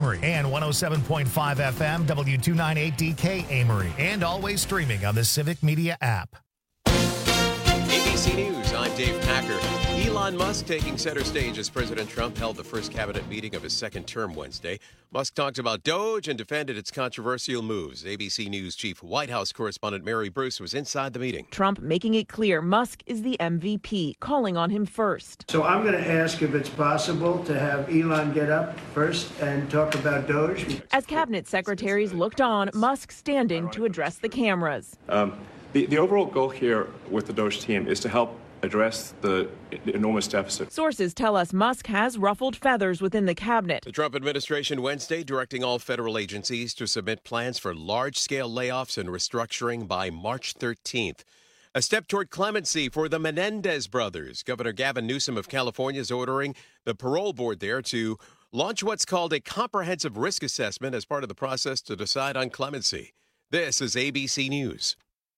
Amory, and 107.5 FM W298DK Amory, and always streaming on the Civic Media app. ABC News, I'm Dave Packer. Elon Musk taking center stage as President Trump held the first cabinet meeting of his second term Wednesday. Musk talked about Doge and defended its controversial moves. ABC News chief White House correspondent Mary Bruce was inside the meeting. Trump making it clear Musk is the MVP, calling on him first. So I'm going to ask if it's possible to have Elon get up first and talk about Doge. As cabinet secretaries looked on, Musk standing to address the cameras. The overall goal here with the Doge team is to help address the enormous deficit. Sources tell us Musk has ruffled feathers within the cabinet. The Trump administration Wednesday directing all federal agencies to submit plans for large-scale layoffs and restructuring by March 13th. A step toward clemency for the Menendez brothers. Governor Gavin Newsom of California is ordering the parole board there to launch what's called a comprehensive risk assessment as part of the process to decide on clemency. This is ABC News.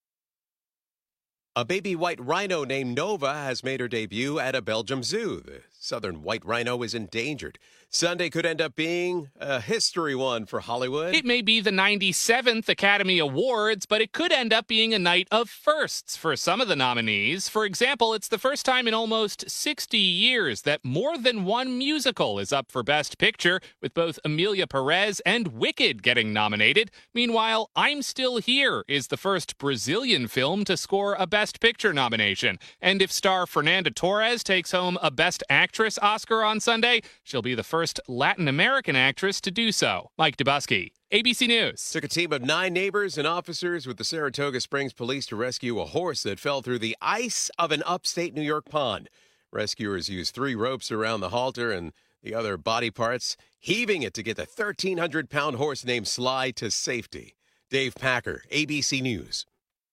A baby white rhino named Nova has made her debut at a Belgium zoo. The southern white rhino is endangered. Sunday could end up being a history one for Hollywood. It may be the 97th Academy Awards, but it could end up being a night of firsts for some of the nominees. For example, it's the first time in almost 60 years that more than one musical is up for Best Picture, with both Emilia Perez and Wicked getting nominated. Meanwhile, I'm Still Here is the first Brazilian film to score a Best Picture nomination. And if star Fernanda Torres takes home a Best Actress Oscar on Sunday, she'll be the first Latin American actress to do so. Mike Dubusky, ABC News. Took a team of 9 neighbors and officers with the Saratoga Springs Police to rescue a horse that fell through the ice of an upstate New York pond. Rescuers used 3 ropes around the halter and the other body parts, heaving it to get the 1,300-pound horse named Sly to safety. Dave Packer, ABC News.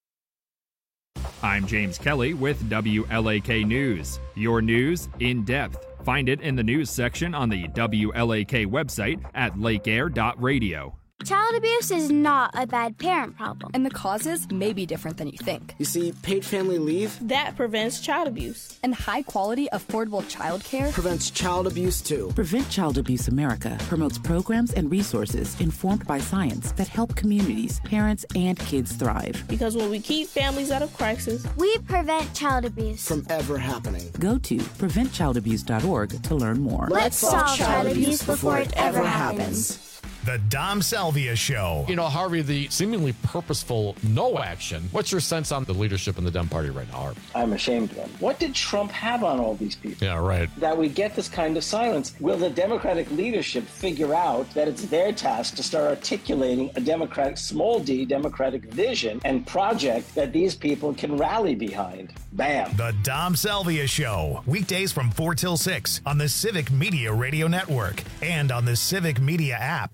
I'm James Kelly with WLAK News. Your news in depth. Find it in the news section on the WLAK website at lakeair.radio. Child abuse is not a bad parent problem. And the causes may be different than you think. You see, paid family leave that prevents child abuse. And high-quality, affordable child care prevents child abuse, too. Prevent Child Abuse America promotes programs and resources informed by science that help communities, parents, and kids thrive. Because when we keep families out of crisis, we prevent child abuse from ever happening. Go to preventchildabuse.org to learn more. Let's solve child abuse before it ever happens. The Dom Salvia Show. You know, Harvey, the seemingly purposeful no action. What's your sense on the leadership in the Dem Party right now, Harvey? I'm ashamed of them. What did Trump have on all these people? Yeah, right. That we get this kind of silence. Will the Democratic leadership figure out that it's their task to start articulating a Democratic, small d, Democratic vision and project that these people can rally behind? Bam. The Dom Salvia Show. Weekdays from 4 till 6 on the Civic Media Radio Network and on the Civic Media app.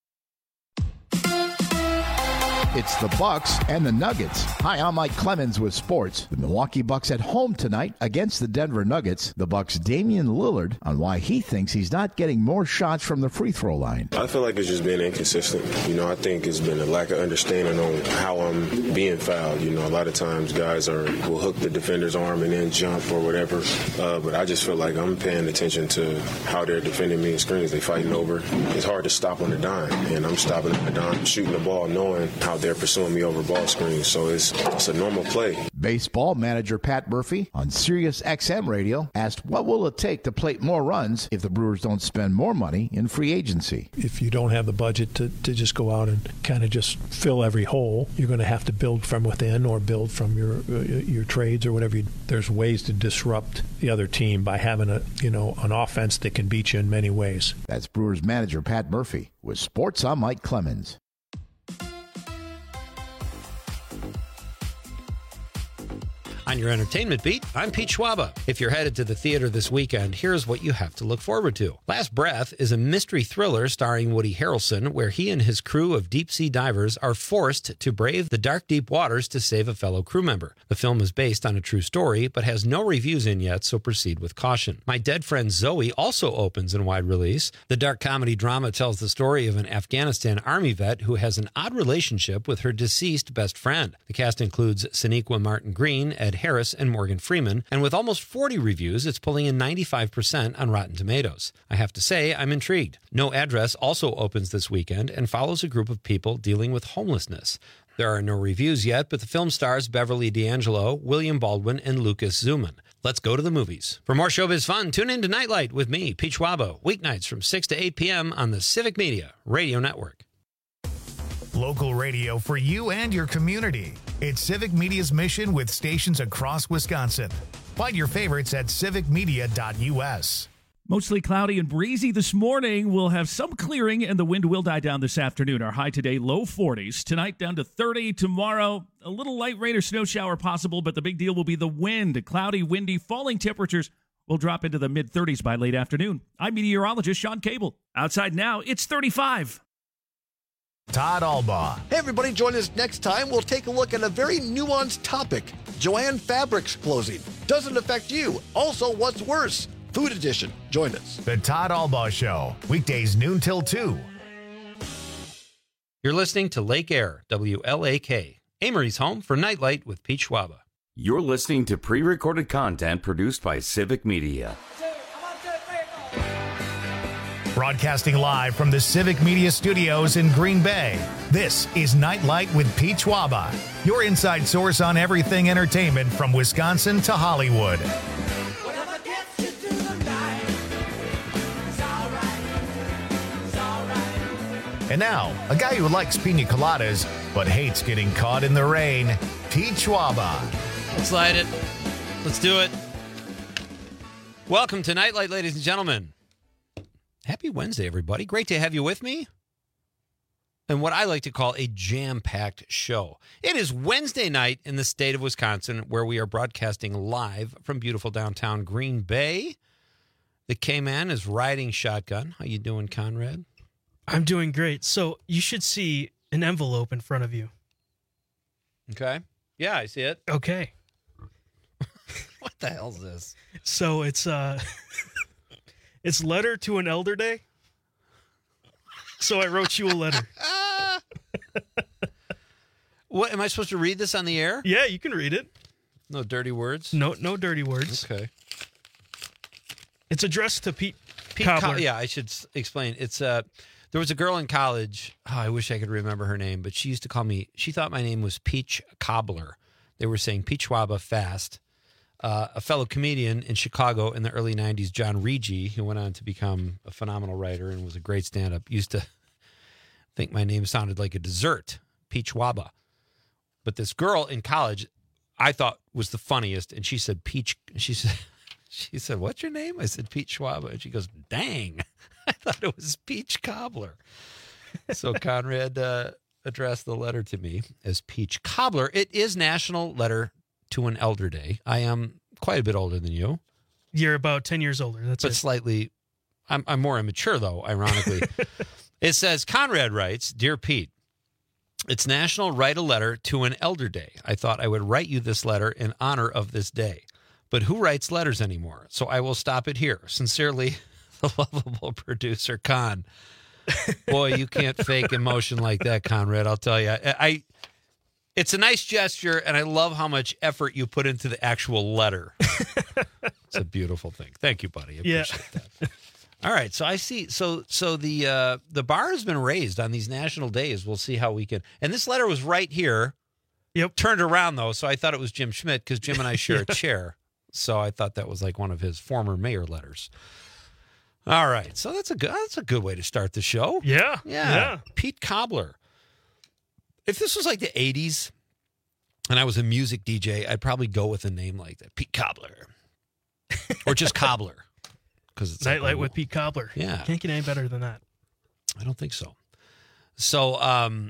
It's the Bucks and the Nuggets. Hi, I'm Mike Clemens with sports. The Milwaukee Bucks at home tonight against the Denver Nuggets. The Bucks' Damian Lillard on why he thinks he's not getting more shots from the free throw line. I feel like it's just been inconsistent. You know, I think it's been a lack of understanding on how I'm being fouled. You know, a lot of times guys will hook the defender's arm and then jump or whatever. But I just feel like I'm paying attention to how they're defending me in screens. They fighting over. It's hard to stop on the dime, and I'm stopping on the dime, shooting the ball, knowing how they're pursuing me over ball screens. So it's a normal play. Baseball manager Pat Murphy on Sirius XM radio asked what will it take to plate more runs if the Brewers don't spend more money in free agency. If you don't have the budget to just go out and kind of just fill every hole, you're going to have to build from within or build from your trades or whatever. There's ways to disrupt the other team by having an offense that can beat you in many ways. That's Brewers manager Pat Murphy with Sports. I'm Mike Clemens. On your entertainment beat, I'm Pete Schwaba. If you're headed to the theater this weekend, here's what you have to look forward to. Last Breath is a mystery thriller starring Woody Harrelson, where he and his crew of deep-sea divers are forced to brave the dark, deep waters to save a fellow crew member. The film is based on a true story, but has no reviews in yet, so proceed with caution. My Dead Friend Zoe also opens in wide release. The dark comedy drama tells the story of an Afghanistan Army vet who has an odd relationship with her deceased best friend. The cast includes Sonequa Martin Green, Ed Harris and Morgan Freeman, and with almost 40 reviews, it's pulling in 95% on Rotten Tomatoes. I have to say, I'm intrigued. No Address also opens this weekend and follows a group of people dealing with homelessness. There are no reviews yet, but the film stars Beverly D'Angelo, William Baldwin, and Lucas Zuman. Let's go to the movies. For more showbiz fun, tune in to Nightlight with me, Pete Schwabo, weeknights from 6 to 8 p.m. on the Civic Media Radio Network. Local radio for you and your community. It's Civic Media's mission with stations across Wisconsin. Find your favorites at civicmedia.us. Mostly cloudy and breezy this morning. We'll have some clearing and the wind will die down this afternoon. Our high today, low 40s. Tonight down to 30. Tomorrow, a little light rain or snow shower possible, but the big deal will be the wind. Cloudy, windy, falling temperatures will drop into the mid-30s by late afternoon. I'm meteorologist Sean Cable. Outside now, it's 35. Todd Albaugh. Hey, everybody, join us next time. We'll take a look at a very nuanced topic. Joann Fabrics closing. Doesn't affect you. Also, what's worse? Food Edition. Join us. The Todd Albaugh Show. Weekdays noon till 2. You're listening to Lake Air, WLAK. Amory's home for Nightlight with Pete Schwaba. You're listening to pre-recorded content produced by Civic Media. Broadcasting live from the Civic Media Studios in Green Bay, this is Nightlight with Pete Schwaba, your inside source on everything entertainment from Wisconsin to Hollywood. And now, a guy who likes pina coladas but hates getting caught in the rain, Pete Schwaba. Let's light it. Let's do it. Welcome to Nightlight, ladies and gentlemen. Happy Wednesday, everybody. Great to have you with me. And what I like to call a jam-packed show. It is Wednesday night in the state of Wisconsin, where we are broadcasting live from beautiful downtown Green Bay. The K-Man is riding shotgun. How you doing, Conrad? I'm doing great. So you should see an envelope in front of you. Okay. Yeah, I see it. Okay. What the hell is this? So it's it's letter to an elder day. So I wrote you a letter. What, am I supposed to read this on the air? Yeah, you can read it. No dirty words? No dirty words. Okay. It's addressed to Pete Cobbler. Yeah, I should explain. It's there was a girl in college. Oh, I wish I could remember her name, but she used to call me. She thought my name was Peach Cobbler. They were saying Pete Schwaba fast. A fellow comedian in Chicago in the early 90s, John Rigi, who went on to become a phenomenal writer and was a great stand-up, used to think my name sounded like a dessert, Peach Schwaba. But this girl in college, I thought was the funniest, and she said Peach. She said, "What's your name?" I said Pete Schwaba, and she goes, "Dang, I thought it was Peach Cobbler." So Conrad addressed the letter to me as Peach Cobbler. It is National Letter to an Elder Day. I am quite a bit older than you. You're about 10 years older. That's but it. Slightly. I'm more immature, though, ironically. It says, Conrad writes, "Dear Pete, it's National Write a Letter to an Elder Day. I thought I would write you this letter in honor of this day. But who writes letters anymore? So I will stop it here. Sincerely, the lovable producer, Con." Boy, you can't fake emotion like that, Conrad, I'll tell you. It's a nice gesture, and I love how much effort you put into the actual letter. It's a beautiful thing. Thank you, buddy. I appreciate that. All right, so I see. So the bar has been raised on these national days. We'll see how we can. And this letter was right here. Yep. Turned around though, so I thought it was Jim Schmidt because Jim and I share a chair. So I thought that was like one of his former mayor letters. All right, so that's a good way to start the show. Yeah. Pete Cobbler. If this was like the 80s and I was a music DJ, I'd probably go with a name like that, Pete Cobbler, or just Cobbler. Because it's Nightlight with Pete Cobbler. Yeah. Can't get any better than that. I don't think so. So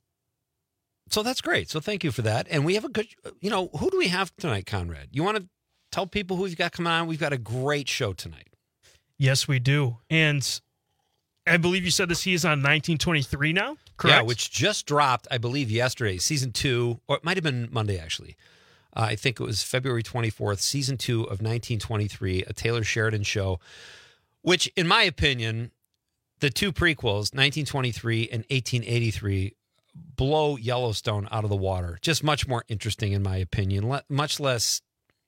that's great. So thank you for that. And we have a good, who do we have tonight, Conrad? You want to tell people who we've got coming on? We've got a great show tonight. Yes, we do. And I believe you said this, he is on 1923 now, correct? Yeah, which just dropped, I believe, yesterday, season 2, or it might have been Monday, actually. I think it was February 24th, season 2 of 1923, a Taylor Sheridan show, which, in my opinion, the two prequels, 1923 and 1883, blow Yellowstone out of the water. Just much more interesting, in my opinion. Much less,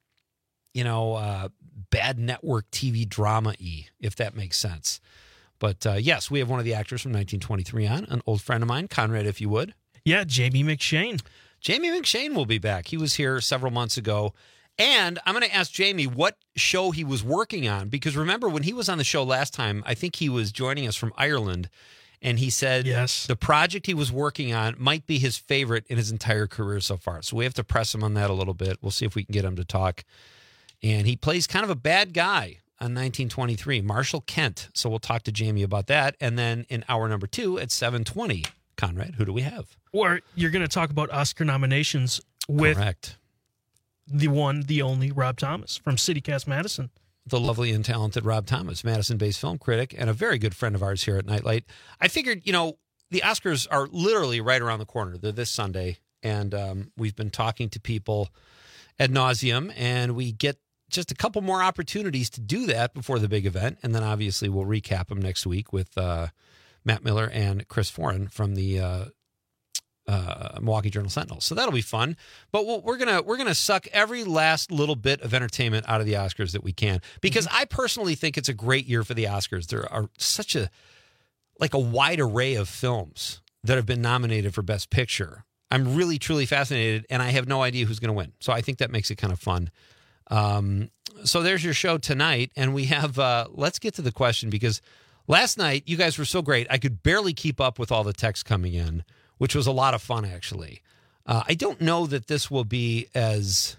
bad network TV drama-y, if that makes sense. But yes, we have one of the actors from 1923 on, an old friend of mine, Conrad, if you would. Yeah, Jamie McShane. Jamie McShane will be back. He was here several months ago. And I'm going to ask Jamie what show he was working on, because remember when he was on the show last time, I think he was joining us from Ireland, and he said the project he was working on might be his favorite in his entire career so far. So we have to press him on that a little bit. We'll see if we can get him to talk. And he plays kind of a bad guy on 1923, Marshall Kent. So we'll talk to Jamie about that. And then in hour number 2 at 7:20, Conrad, who do we have? Or you're going to talk about Oscar nominations with the one, the only Rob Thomas from CityCast Madison. The lovely and talented Rob Thomas, Madison-based film critic, and a very good friend of ours here at Nightlight. I figured, the Oscars are literally right around the corner. They're this Sunday, and we've been talking to people ad nauseum, and we get just a couple more opportunities to do that before the big event, and then obviously we'll recap them next week with Matt Miller and Chris Foran from the Milwaukee Journal-Sentinel. So that'll be fun. But we're gonna suck every last little bit of entertainment out of the Oscars that we can, because I personally think it's a great year for the Oscars. There are such a wide array of films that have been nominated for Best Picture. I'm really, truly fascinated, and I have no idea who's going to win. So I think that makes it kind of fun. So there's your show tonight, and we have, let's get to the question, because last night you guys were so great. I could barely keep up with all the texts coming in, which was a lot of fun, actually. I don't know that this will be as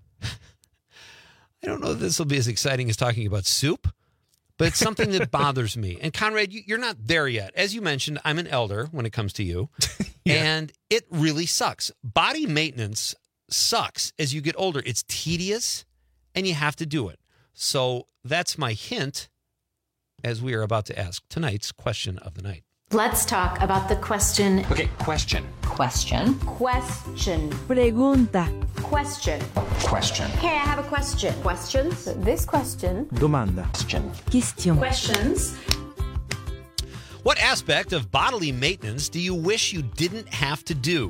exciting as talking about soup, but it's something that bothers me. And Conrad, you're not there yet. As you mentioned, I'm an elder when it comes to you, and it really sucks. Body maintenance sucks as you get older. It's tedious, and you have to do it. So that's my hint as we are about to ask tonight's question of the night. Let's talk about the question. Okay, question. Question. Pregunta. Question. Hey, I have a question. Questions? This question. Domanda. Question. Questions. What aspect of bodily maintenance do you wish you didn't have to do?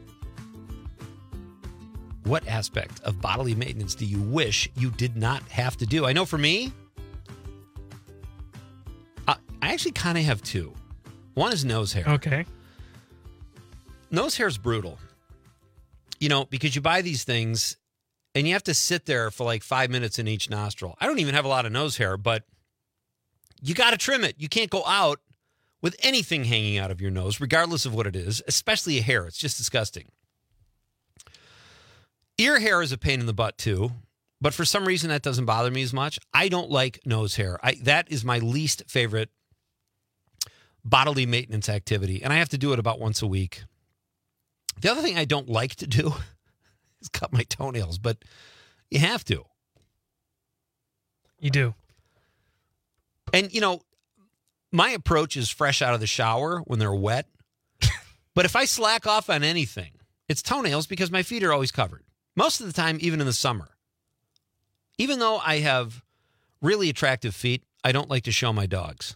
What aspect of bodily maintenance do you wish you did not have to do? I know for me, I actually kind of have two. One is nose hair. Okay. Nose hair is brutal. Because you buy these things and you have to sit there for like 5 minutes in each nostril. I don't even have a lot of nose hair, but you got to trim it. You can't go out with anything hanging out of your nose, regardless of what it is, especially a hair. It's just disgusting. Ear hair is a pain in the butt too, but for some reason that doesn't bother me as much. I don't like nose hair. That is my least favorite bodily maintenance activity, and I have to do it about once a week. The other thing I don't like to do is cut my toenails, but you have to. You do. And, my approach is fresh out of the shower when they're wet. But if I slack off on anything, it's toenails, because my feet are always covered. Most of the time, even in the summer. Even though I have really attractive feet, I don't like to show my dogs.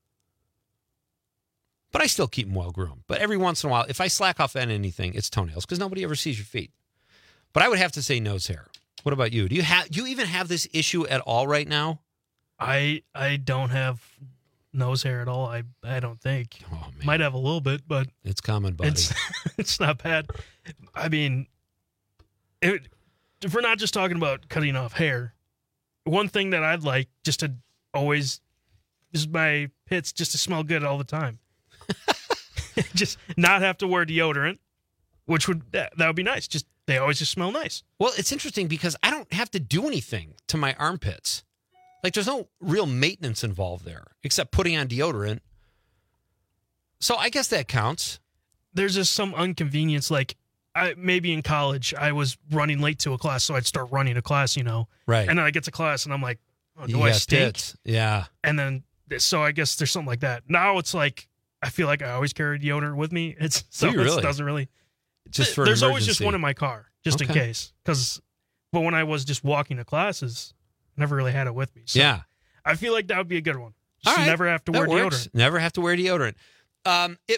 But I still keep them well groomed. But every once in a while, if I slack off on anything, it's toenails, because nobody ever sees your feet. But I would have to say nose hair. What about you? Do you even have this issue at all right now? I don't have nose hair at all. I don't think. Oh, man. Might have a little bit, but it's common, buddy. It's not bad. I mean, if we're not just talking about cutting off hair, one thing that I'd like just to always is my pits just to smell good all the time. Just not have to wear deodorant, which that would be nice. Just they always just smell nice. Well, it's interesting because I don't have to do anything to my armpits. Like, there's no real maintenance involved there except putting on deodorant. So I guess that counts. There's just some inconvenience. Like, maybe in college, I was running late to a class, so I'd start running to class, Right. And then I get to class, and I'm like, oh, do I stink? Tits. Yeah. And then, so I guess there's something like that. Now it's like, I feel like I always carry deodorant with me. It doesn't really. Just for there's an always just emergency. one in my car, just in case. But when I was just walking to classes, I never really had it with me. So yeah. I feel like that would be a good one. All right. Never have to wear That works. deodorant. Never have to wear deodorant. It may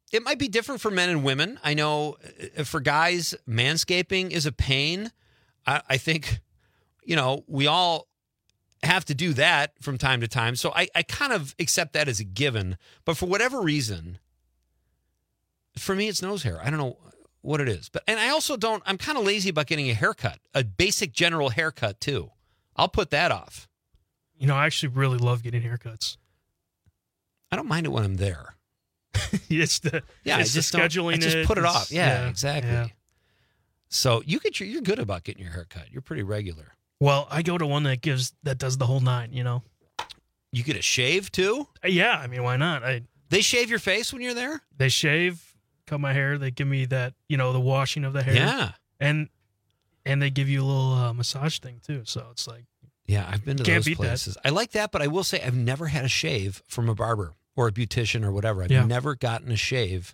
It might be different for men and women. I know for guys, manscaping is a pain. I think, we all have to do that from time to time. So I kind of accept that as a given. But for whatever reason, for me, it's nose hair. I don't know what it is. And I also I'm kind of lazy about getting a haircut, a basic general haircut too. I'll put that off. I actually really love getting haircuts. I don't mind it when I'm there. It's the scheduling. I just put it off. Yeah, exactly. Yeah. So you're good about getting your haircut. You're pretty regular. Well, I go to one that does the whole 9. You get a shave too? Yeah, I mean, why not? They shave your face when you're there? They shave, cut my hair. They give me that, the washing of the hair. Yeah, and they give you a little massage thing too. So it's like, yeah, I've been to those places. I like that, but I will say I've never had a shave from a barber or a beautician or whatever. I've never gotten a shave.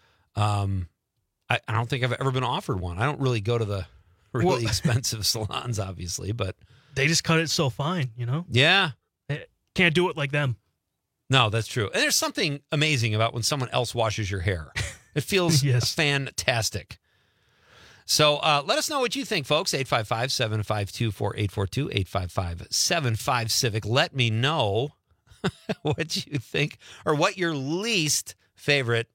I don't think I've ever been offered one. I don't really go to the really expensive salons, obviously, but they just cut it so fine, Yeah. Can't do it like them. No, that's true. And there's something amazing about when someone else washes your hair. It feels fantastic. So let us know what you think, folks. 855-752-4842, 855-75-CIVIC. Let me know what you think or what your least favorite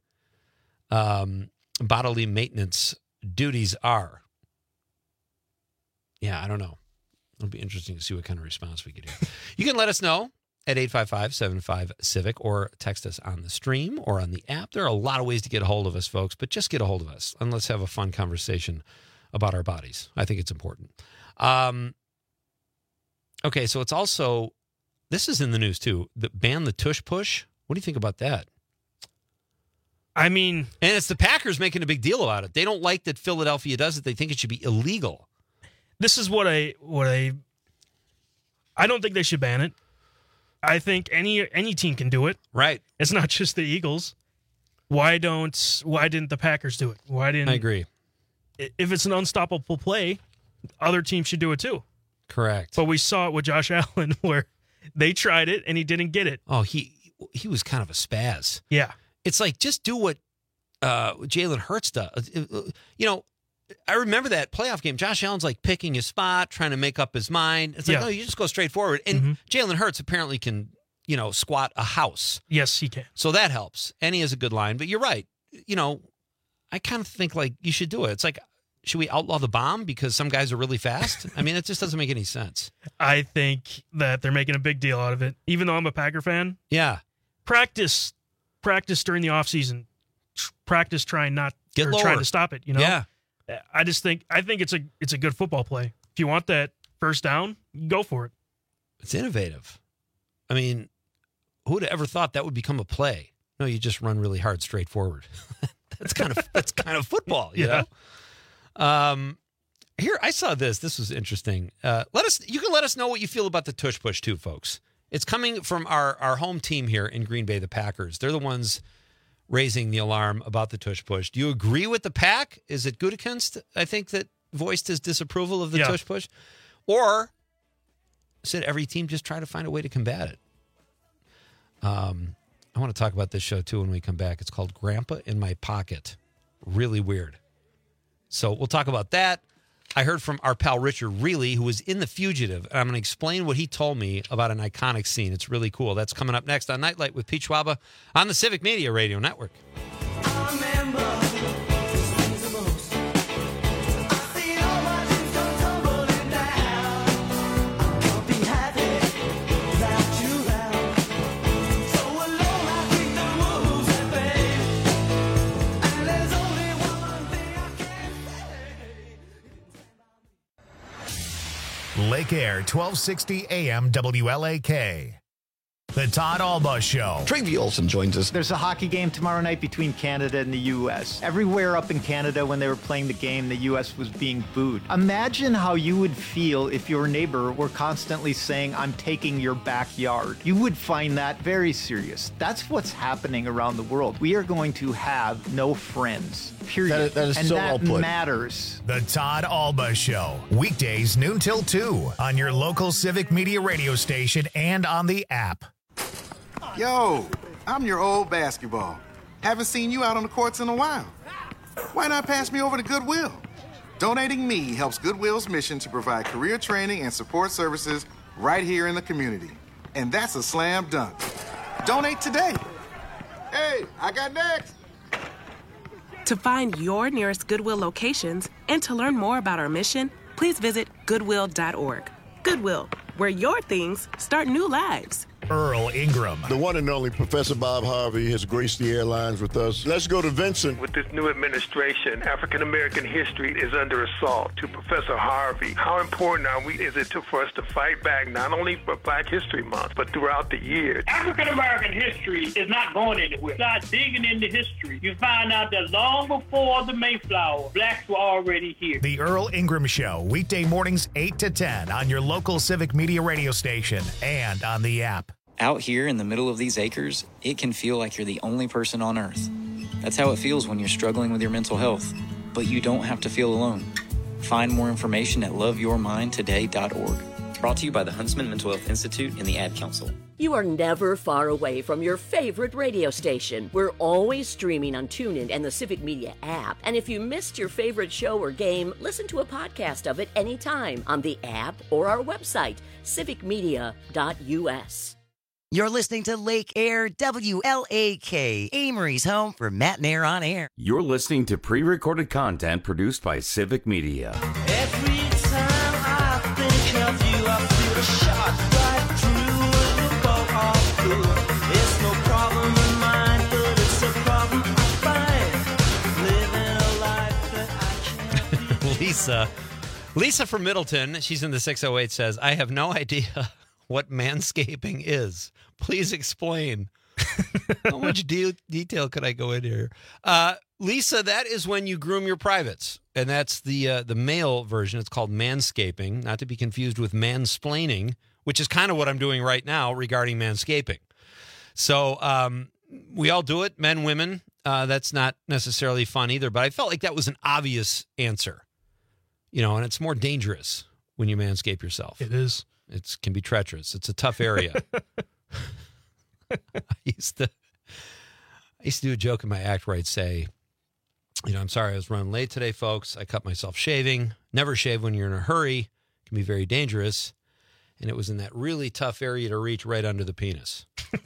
bodily maintenance duties are. Yeah, I don't know. It'll be interesting to see what kind of response we get here. You can let us know at 855-75-CIVIC or text us on the stream or on the app. There are a lot of ways to get a hold of us, folks, but just get a hold of us and let's have a fun conversation about our bodies. I think it's important. Okay, so it's also, this is in the news too, ban the tush push. What do you think about that? I mean, and it's the Packers making a big deal about it. They don't like that Philadelphia does it. They think it should be illegal. This is what I don't think they should ban it. I think any team can do it. Right. It's not just the Eagles. Why didn't the Packers do it? I agree. If it's an unstoppable play, other teams should do it too. Correct. But we saw it with Josh Allen where they tried it and he didn't get it. Oh, he was kind of a spaz. Yeah. It's like, just do what Jalen Hurts does. I remember that playoff game. Josh Allen's like picking his spot, trying to make up his mind. It's like, no, you just go straight forward. And Jalen Hurts apparently can, squat a house. Yes, he can. So that helps. And he has a good line. But you're right. I kind of think like you should do it. It's like, should we outlaw the bomb because some guys are really fast? I mean, it just doesn't make any sense. I think that they're making a big deal out of it. Even though I'm a Packer fan. Yeah. Practice during the offseason. Practice trying to stop it, Yeah. I think it's a good football play. If you want that first down, go for it. It's innovative. I mean, who would have ever thought that would become a play? No, you just run really hard straight forward. That's kind of football, you know? Here, I saw this. This was interesting. You can let us know what you feel about the tush push too, folks. It's coming from our home team here in Green Bay, the Packers. They're the ones raising the alarm about the tush push. Do you agree with the Pack? Is it Gutekunst, I think, that voiced his disapproval of the tush push? Or said every team just try to find a way to combat it? I want to talk about this show, too, when we come back. It's called Grandpa in My Pocket. Really weird. So we'll talk about that. I heard from our pal Richard Reilly, who was in The Fugitive, and I'm going to explain what he told me about an iconic scene. It's really cool. That's coming up next on Nightlight with Pete Schwaba on the Civic Media Radio Network. Lake Air, 1260 AM WLAK. The Todd Alba Show. Travie Olson joins us. There's a hockey game tomorrow night between Canada and the U.S. Everywhere up in Canada when they were playing the game, the U.S. was being booed. Imagine how you would feel if your neighbor were constantly saying, I'm taking your backyard. You would find that very serious. That's what's happening around the world. We are going to have no friends, period. That is and so that well put. matters. The Todd Alba Show. Weekdays noon till 2 on your local Civic Media radio station and on the app. Yo, I'm your old basketball. Haven't seen you out on the courts in a while. Why not pass me over to Goodwill? Donating me helps Goodwill's mission to provide career training and support services right here in the community. And that's a slam dunk. Donate today. Hey, I got next. To find your nearest Goodwill locations and to learn more about our mission, please visit Goodwill.org. Goodwill, where your things start new lives. Earl Ingram. The one and only Professor Bob Harvey has graced the airlines with us. Let's go to Vincent. With this new administration, African-American history is under assault. To Professor Harvey, how important is it for us to fight back not only for Black History Month, but throughout the year? African-American history is not going anywhere. Start digging into history. You find out that long before the Mayflower, blacks were already here. The Earl Ingram Show, weekday mornings 8 to 10 on your local Civic Media radio station and on the app. Out here in the middle of these acres, it can feel like you're the only person on earth. That's how it feels when you're struggling with your mental health. But you don't have to feel alone. Find more information at loveyourmindtoday.org. Brought to you by the Huntsman Mental Health Institute and the Ad Council. You are never far away from your favorite radio station. We're always streaming on TuneIn and the Civic Media app. And if you missed your favorite show or game, listen to a podcast of it anytime on the app or our website, civicmedia.us. You're listening to Lake Air WLAK, Amory's home for Matt and Air on Air. You're listening to pre-recorded content produced by Civic Media. Every time I think of you, I feel a shot right through the boat off blue. It's no problem of mine, but it's a problem I find. Living a life that I can't Lisa from Middleton, she's in the 608, says, I have no idea what manscaping is. Please explain. How much detail could I go in here? Lisa, that is when you groom your privates, and that's the male version. It's called manscaping, not to be confused with mansplaining, which is kind of what I'm doing right now regarding manscaping. So we all do it, men, women. That's not necessarily fun either, but I felt like that was an obvious answer. And it's more dangerous when you manscape yourself. It is. It can be treacherous. It's a tough area. I used to do a joke in my act where I'd say, I'm sorry I was running late today, folks. I cut myself shaving. Never shave when you're in a hurry. It can be very dangerous. And it was in that really tough area to reach right under the penis.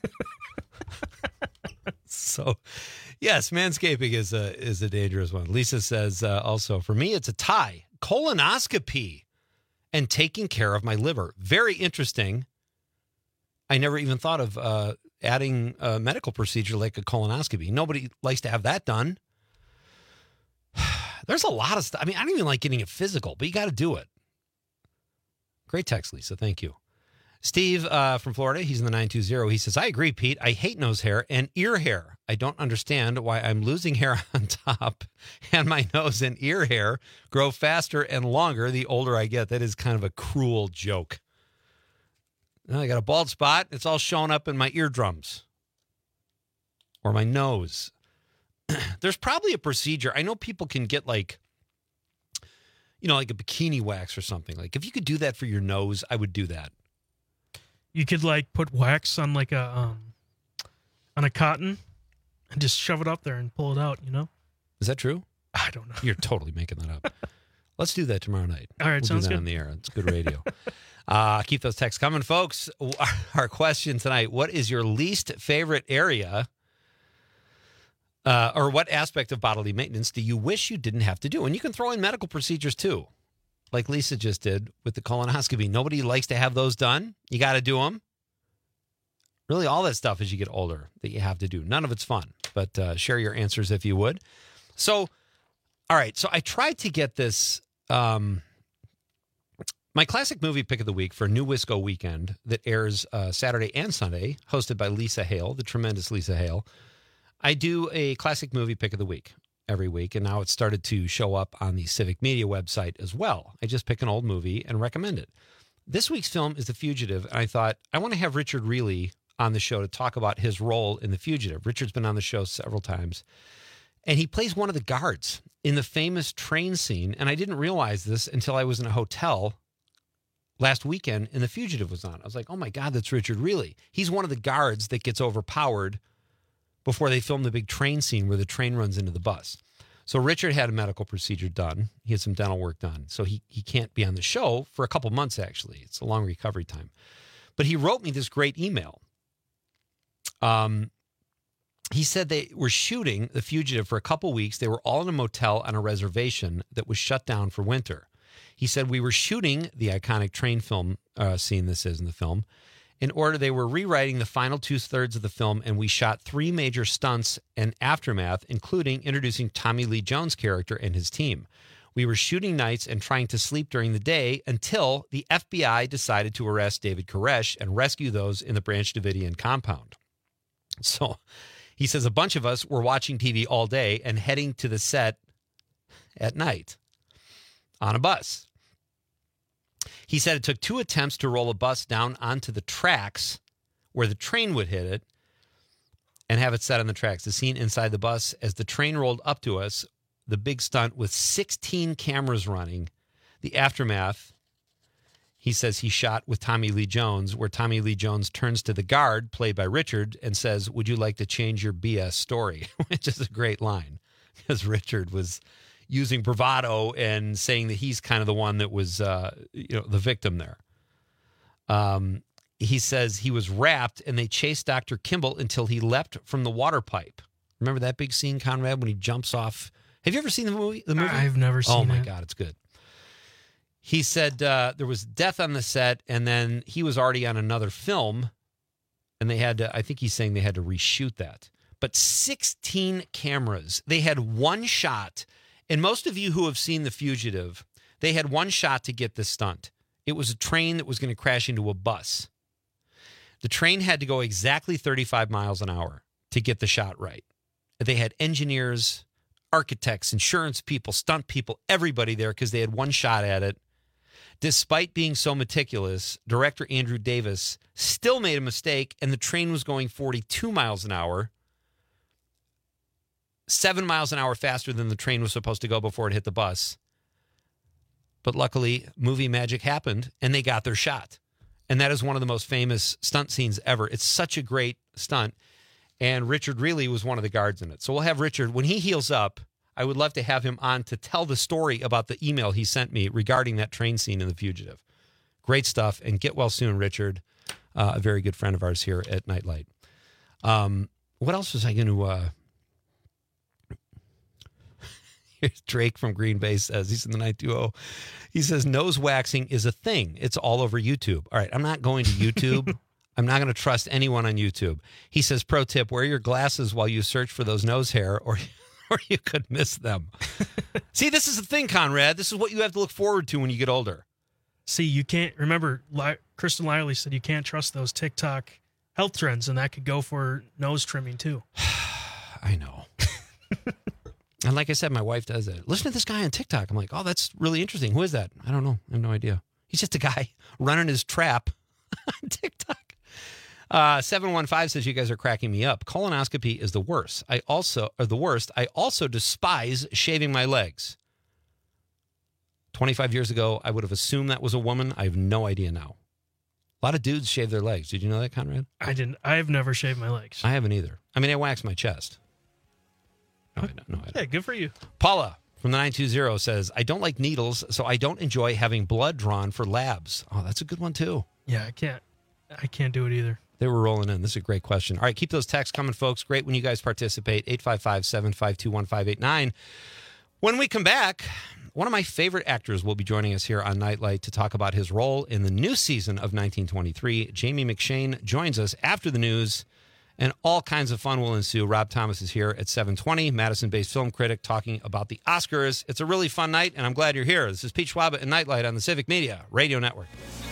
So, yes, manscaping is a dangerous one. Lisa says also, for me, it's a tie. Colonoscopy and taking care of my liver. Very interesting. I never even thought of adding a medical procedure like a colonoscopy. Nobody likes to have that done. There's a lot of stuff. I mean, I don't even like getting it physical, but you got to do it. Great text, Lisa. Thank you. Steve from Florida, he's in the 920. He says, I agree, Pete. I hate nose hair and ear hair. I don't understand why I'm losing hair on top and my nose and ear hair grow faster and longer the older I get. That is kind of a cruel joke. Now I got a bald spot. It's all showing up in my eardrums or my nose. There's probably a procedure. I know people can get like a bikini wax or something. Like if you could do that for your nose, I would do that. You could put wax on on a cotton and just shove it up there and pull it out, Is that true? I don't know. You're totally making that up. Let's do that tomorrow night. All right, we'll sounds do that good. on the air. It's good radio. Keep those texts coming, folks. Our question tonight, what is your least favorite area or what aspect of bodily maintenance do you wish you didn't have to do? And you can throw in medical procedures too, like Lisa just did with the colonoscopy. Nobody likes to have those done. You got to do them. Really, all that stuff as you get older that you have to do. None of it's fun, but share your answers if you would. So, all right. So I tried to get this, my classic movie pick of the week for New Wisco Weekend that airs Saturday and Sunday, hosted by Lisa Hale, the tremendous Lisa Hale. I do a classic movie pick of the week every week, and now it's started to show up on the Civic Media website as well. I just pick an old movie and recommend it. This week's film is The Fugitive, and I thought I want to have Richard Reilly on the show to talk about his role in The Fugitive. Richard's been on the show several times, and he plays one of the guards in the famous train scene, and I didn't realize this until I was in a hotel last weekend and The Fugitive was on. I was like, oh my God, that's Richard Reilly. He's one of the guards that gets overpowered before they filmed the big train scene where the train runs into the bus. So Richard had a medical procedure done. He had some dental work done. So he can't be on the show for a couple months, actually. It's a long recovery time. But he wrote me this great email. He said they were shooting The Fugitive for a couple weeks. They were all in a motel on a reservation that was shut down for winter. He said, we were shooting the iconic train film scene this is in the film. In order, they were rewriting the final 2/3 of the film, and we shot 3 major stunts and aftermath, including introducing Tommy Lee Jones' character and his team. We were shooting nights and trying to sleep during the day until the FBI decided to arrest David Koresh and rescue those in the Branch Davidian compound. So he says a bunch of us were watching TV all day and heading to the set at night on a bus. He said it took 2 attempts to roll a bus down onto the tracks where the train would hit it and have it set on the tracks. The scene inside the bus as the train rolled up to us, the big stunt with 16 cameras running, the aftermath, he says he shot with Tommy Lee Jones, where Tommy Lee Jones turns to the guard, played by Richard, and says, would you like to change your BS story? Which is a great line, because Richard was using bravado and saying that he's kind of the one that was, the victim there. He says he was wrapped and they chased Dr. Kimball until he leapt from the water pipe. Remember that big scene, Conrad, when he jumps off? Have you ever seen the movie? I've never seen it. Oh, my God, it's good. He said there was death on the set, and then he was already on another film, and they had to, I think he's saying they had to reshoot that. But 16 cameras. They had one shot. And most of you who have seen The Fugitive, they had one shot to get this stunt. It was a train that was going to crash into a bus. The train had to go exactly 35 miles an hour to get the shot right. They had engineers, architects, insurance people, stunt people, everybody there because they had one shot at it. Despite being so meticulous, director Andrew Davis still made a mistake, and the train was going 42 miles an hour. 7 miles an hour faster than the train was supposed to go before it hit the bus. But luckily, movie magic happened, and they got their shot. And that is one of the most famous stunt scenes ever. It's such a great stunt. And Richard really was one of the guards in it. So we'll have Richard, when he heals up, I would love to have him on to tell the story about the email he sent me regarding that train scene in The Fugitive. Great stuff. And get well soon, Richard, a very good friend of ours here at Nightlight. What else was I going to... Here's Drake from Green Bay says, he's in the 920. He says, nose waxing is a thing. It's all over YouTube. All right, I'm not going to YouTube. I'm not going to trust anyone on YouTube. He says, pro tip, wear your glasses while you search for those nose hair or you could miss them. See, this is the thing, Conrad. This is what you have to look forward to when you get older. See, you can't, remember, Kristen Lyerly said you can't trust those TikTok health trends, and that could go for nose trimming too. I know. And like I said, my wife does that. Listen to this guy on TikTok. I'm like, oh, that's really interesting. Who is that? I don't know. I have no idea. He's just a guy running his trap on TikTok. 715 says, you guys are cracking me up. Colonoscopy is the worst. I also despise shaving my legs. 25 years ago, I would have assumed that was a woman. I have no idea now. A lot of dudes shave their legs. Did you know that, Conrad? I didn't. I've never shaved my legs. I haven't either. I mean, I wax my chest. No, I don't. Yeah, good for you. Paula from the 920 says, I don't like needles, so I don't enjoy having blood drawn for labs. Oh, that's a good one, too. Yeah, I can't do it either. They were rolling in. This is a great question. All right, keep those texts coming, folks. Great when you guys participate. 855-752-1589. When we come back, one of my favorite actors will be joining us here on Nightlight to talk about his role in the new season of 1923. Jamie McShane joins us after the news, and all kinds of fun will ensue. Rob Thomas is here at 7:20, Madison-based film critic, talking about the Oscars. It's a really fun night, and I'm glad you're here. This is Pete Schwaba and Nightlight on the Civic Media Radio Network.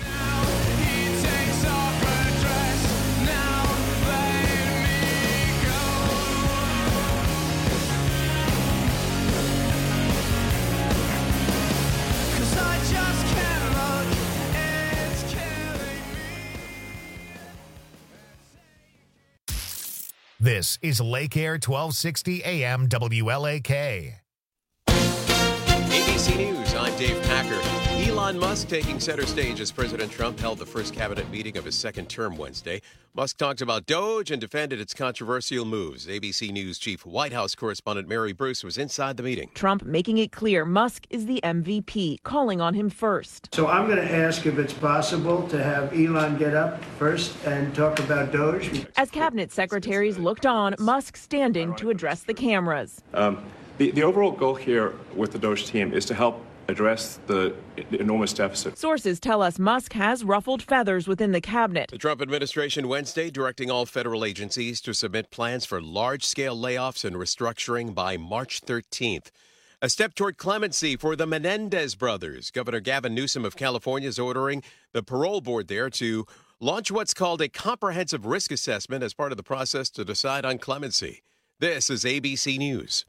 This is Lake Air 1260 AM WLAK. ABC ABC News, I'm Dave Packer. Elon Musk taking center stage as President Trump held the first cabinet meeting of his second term Wednesday. Musk talked about Doge and defended its controversial moves. ABC News chief White House correspondent Mary Bruce was inside the meeting. Trump making it clear Musk is the MVP, calling on him first. So I'm going to ask if it's possible to have Elon get up first and talk about Doge. As cabinet secretaries looked on, Musk standing to address the cameras. The overall goal here with the Doge team is to help address the enormous deficit. Sources tell us Musk has ruffled feathers within the cabinet. The Trump administration Wednesday directing all federal agencies to submit plans for large-scale layoffs and restructuring by March 13th. A step toward clemency for the Menendez brothers. Governor Gavin Newsom of California is ordering the parole board there to launch what's called a comprehensive risk assessment as part of the process to decide on clemency. This is ABC News.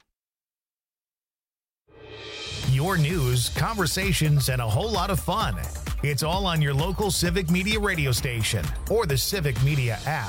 Your news, conversations, and a whole lot of fun. It's all on your local Civic Media radio station or the Civic Media app.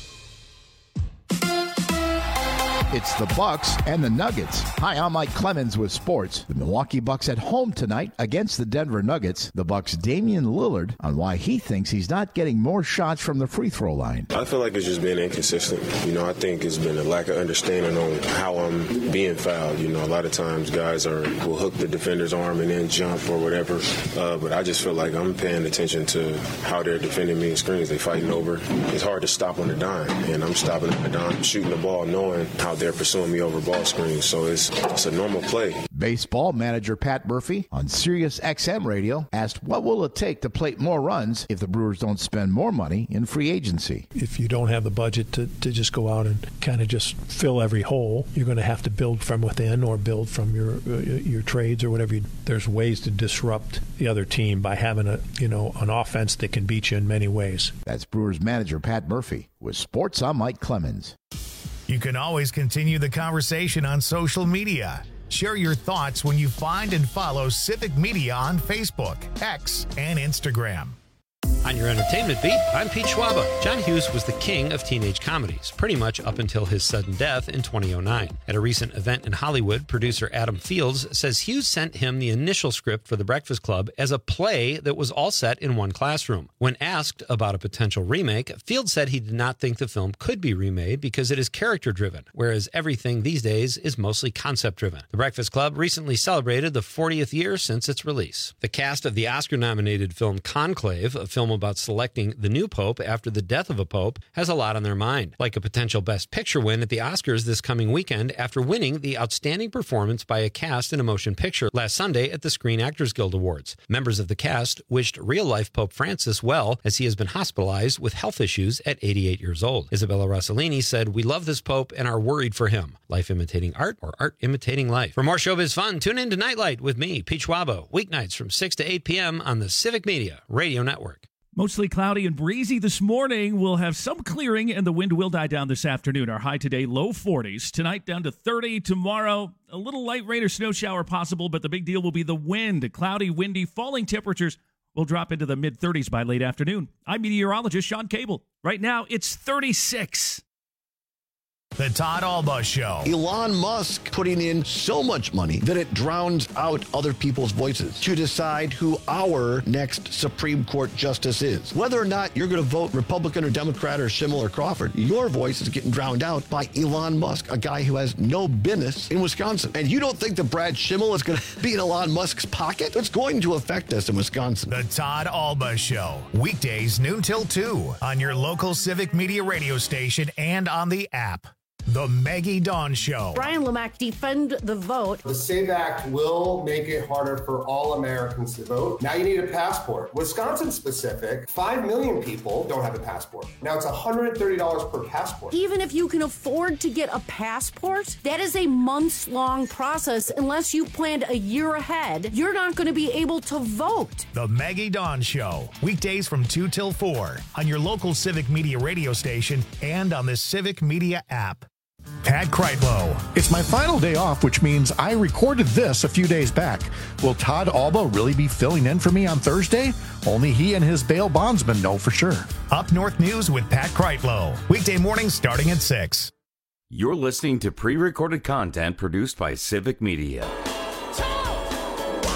It's the Bucks and the Nuggets. Hi, I'm Mike Clemens with sports. The Milwaukee Bucks at home tonight against the Denver Nuggets. The Bucks' Damian Lillard on why he thinks he's not getting more shots from the free throw line. I feel like it's just been inconsistent. I think it's been a lack of understanding on how I'm being fouled. A lot of times guys will hook the defender's arm and then jump or whatever. But I just feel like I'm paying attention to how they're defending me in screens. They fighting over. It's hard to stop on the dime, and I'm stopping on the dime, shooting the ball, knowing how they're pursuing me over ball screens, so it's a normal play. Baseball manager Pat Murphy on Sirius XM radio asked what will it take to plate more runs if the Brewers don't spend more money in free agency. If you don't have the budget to just go out and kind of just fill every hole, you're going to have to build from within or build from your trades or whatever. There's ways to disrupt the other team by having an offense that can beat you in many ways. That's Brewers manager Pat Murphy. With sports, I'm Mike Clemens. You can always continue the conversation on social media. Share your thoughts when you find and follow Civic Media on Facebook, X, and Instagram. On your entertainment beat, I'm Pete Schwaba. John Hughes was the king of teenage comedies, pretty much up until his sudden death in 2009. At a recent event in Hollywood, producer Adam Fields says Hughes sent him the initial script for The Breakfast Club as a play that was all set in one classroom. When asked about a potential remake, Fields said he did not think the film could be remade because it is character-driven, whereas everything these days is mostly concept-driven. The Breakfast Club recently celebrated the 40th year since its release. The cast of the Oscar-nominated film Conclave, a film about selecting the new pope after the death of a pope, has a lot on their mind, like a potential Best Picture win at the Oscars this coming weekend after winning the Outstanding Performance by a Cast in a Motion Picture last Sunday at the Screen Actors Guild Awards. Members of the cast wished real-life Pope Francis well as he has been hospitalized with health issues at 88 years old. Isabella Rossellini said, "We love this pope and are worried for him. Life imitating art or art imitating life." For more showbiz fun, tune in to Nightlight with me, Pete Schwaba, weeknights from 6 to 8 p.m. on the Civic Media Radio Network. Mostly cloudy and breezy this morning. We'll have some clearing, and the wind will die down this afternoon. Our high today, low 40s. Tonight, down to 30. Tomorrow, a little light rain or snow shower possible, but the big deal will be the wind. Cloudy, windy, falling temperatures will drop into the mid-30s by late afternoon. I'm meteorologist Sean Cable. Right now, it's 36. The Todd Alba Show. Elon Musk putting in so much money that it drowns out other people's voices to decide who our next Supreme Court justice is. Whether or not you're going to vote Republican or Democrat or Schimmel or Crawford, your voice is getting drowned out by Elon Musk, a guy who has no business in Wisconsin. And you don't think that Brad Schimmel is going to be in Elon Musk's pocket? It's going to affect us in Wisconsin. The Todd Alba Show. Weekdays noon till 2 on your local Civic Media radio station and on the app. The Maggie Dawn Show. Brian Lamack, defend the vote. The SAVE Act will make it harder for all Americans to vote. Now you need a passport. Wisconsin specific, 5 million people don't have a passport. Now it's $130 per passport. Even if you can afford to get a passport, that is a months-long process. Unless you planned a year ahead, you're not going to be able to vote. The Maggie Dawn Show. Weekdays from 2 till 4 on your local Civic Media radio station and on the Civic Media app. Pat Kreitlow. It's my final day off, which means I recorded this a few days back. Will Todd Alba really be filling in for me on Thursday? Only he and his bail bondsman know for sure. Up North News with Pat Kreitlow. Weekday mornings starting at 6. You're listening to pre-recorded content produced by Civic Media.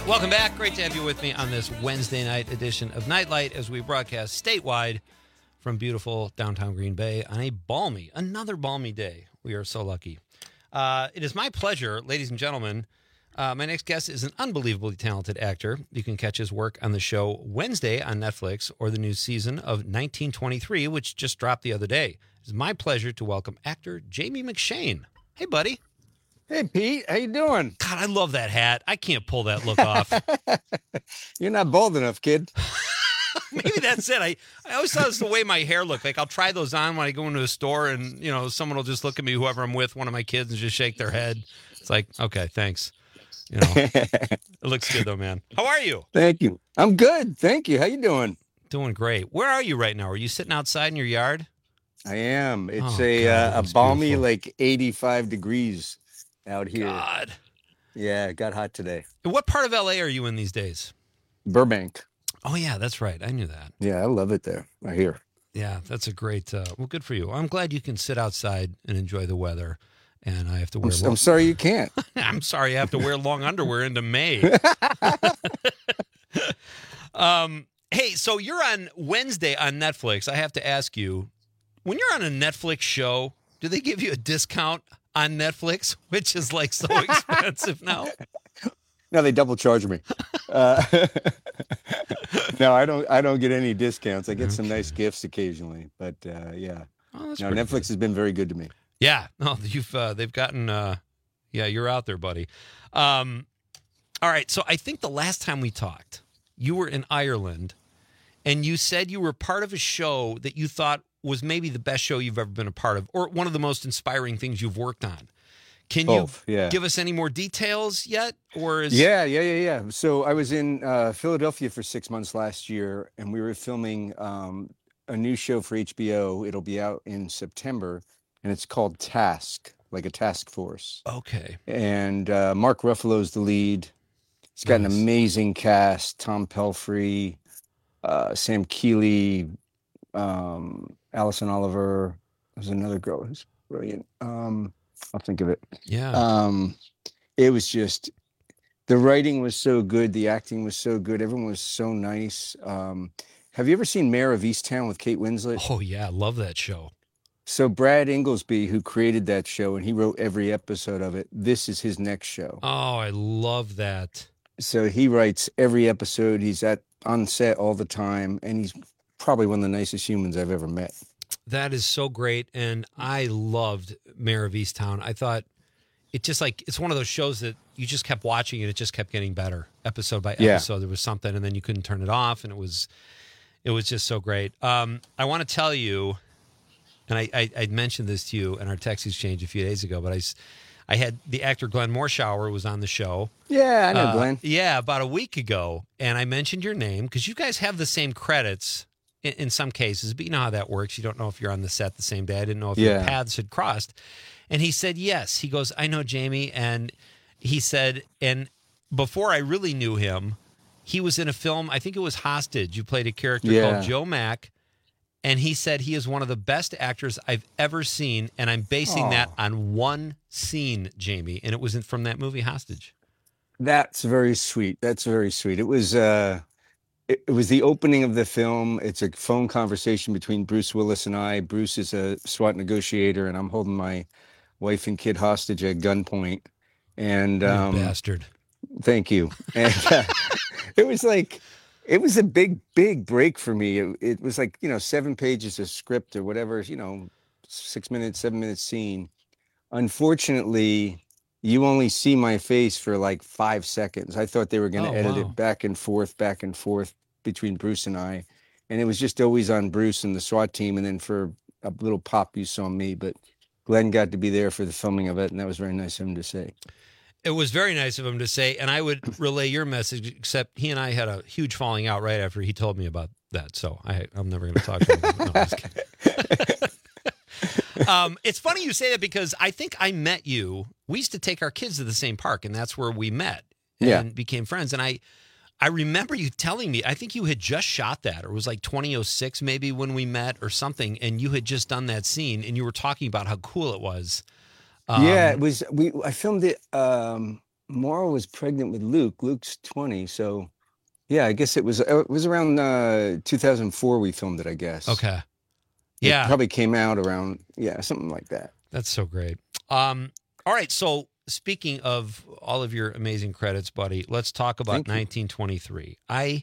Welcome back. Great to have you with me on this Wednesday night edition of Nightlight as we broadcast statewide from beautiful downtown Green Bay on another balmy day. We are so lucky. It is my pleasure, ladies and gentlemen. My next guest is an unbelievably talented actor. You can catch his work on the show Wednesday on Netflix or the new season of 1923, which just dropped the other day. It's my pleasure to welcome actor Jamie McShane. Hey, buddy. Hey, Pete. How you doing? God, I love that hat. I can't pull that look off. You're not bold enough, kid. Maybe that's it. I always thought it's the way my hair looked. Like, I'll try those on when I go into a store and, you know, someone will just look at me, whoever I'm with, one of my kids, and just shake their head. It's like, okay, thanks. You know, it looks good, though, man. How are you? Thank you. I'm good. Thank you. How you doing? Doing great. Where are you right now? Are you sitting outside in your yard? I am. It's a balmy, beautiful. Like 85 degrees out here. God. Yeah, it got hot today. What part of LA are you in these days? Burbank. Oh, yeah, that's right. I knew that. Yeah, I love it there. I hear. Yeah, that's a great, well, good for you. I'm glad you can sit outside and enjoy the weather. And I have to wear. I'm sorry you can't. I'm sorry I have to wear long underwear into May. Hey, so you're on Wednesday on Netflix. I have to ask you, when you're on a Netflix show, do they give you a discount on Netflix, which is like so expensive now? No, they double charge me. No, I don't get any discounts. I get some nice gifts occasionally, but yeah. Oh, no, Netflix has been very good to me. Yeah, no, they've gotten, yeah, you're out there, buddy. All right, so I think the last time we talked, you were in Ireland, and you said you were part of a show that you thought was maybe the best show you've ever been a part of, or one of the most inspiring things you've worked on. Can you give us any more details yet? Or is... Yeah. So I was in Philadelphia for 6 months last year, and we were filming a new show for HBO. It'll be out in September. And it's called Task, like a task force. Okay. And Mark Ruffalo's the lead. It's got an amazing cast. Tom Pelphrey, Sam Keeley, Allison Oliver. There's another girl who's brilliant. I'll think of it. Yeah. It was just, the writing was so good. The acting was so good. Everyone was so nice. Have you ever seen Mayor of Easttown with Kate Winslet? Oh, yeah. I love that show. So Brad Inglesby, who created that show, and he wrote every episode of it, this is his next show. Oh, I love that. So he writes every episode. He's on set all the time, and he's probably one of the nicest humans I've ever met. That is so great, and I loved Mayor of Easttown. I thought it just like, it's one of those shows that you just kept watching, and it just kept getting better, episode by episode. Yeah. There was something, and then you couldn't turn it off, and it was just so great. I want to tell you, and I mentioned this to you in our text exchange a few days ago, but I had the actor Glenn Morshower was on the show. Yeah, I know Glenn. Yeah, about a week ago, and I mentioned your name because you guys have the same credits in some cases, but you know how that works. You don't know if you're on the set the same day. I didn't know if your paths had crossed. And he said, yes. He goes, I know Jamie. And he said, and before I really knew him, he was in a film, I think it was Hostage. You played a character called Joe Mack. And he said he is one of the best actors I've ever seen, and I'm basing that on one scene, Jamie, and it was from that movie Hostage. That's very sweet. That's very sweet. It was the opening of the film. It's a phone conversation between Bruce Willis and I. Bruce is a SWAT negotiator, and I'm holding my wife and kid hostage at gunpoint. And you bastard. Thank you. And it was like, it was a big break for me. It was like, 7 pages of script or whatever, 6 minutes, 7 minute scene. Unfortunately, you only see my face for like 5 seconds. I thought they were going to edit it back and forth between Bruce and I. And it was just always on Bruce and the SWAT team. And then for a little pop, you saw me. But Glenn got to be there for the filming of it. And that was very nice of him to say. It was very nice of him to say, and I would relay your message, except he and I had a huge falling out right after he told me about that. So I'm never going to talk to him. No, I'm just kidding. It's funny you say that because I think I met you. We used to take our kids to the same park, and that's where we met and became friends. And I remember you telling me, I think you had just shot that, or it was like 2006 maybe when we met or something, and you had just done that scene, and you were talking about how cool it was. It was. I filmed it Mara was pregnant with Luke. Luke's 20, so yeah, I guess it was around 2004 we filmed it, I guess. Okay. It probably came out around something like that. That's so great. All right, so speaking of all of your amazing credits, buddy, let's talk about 1923. I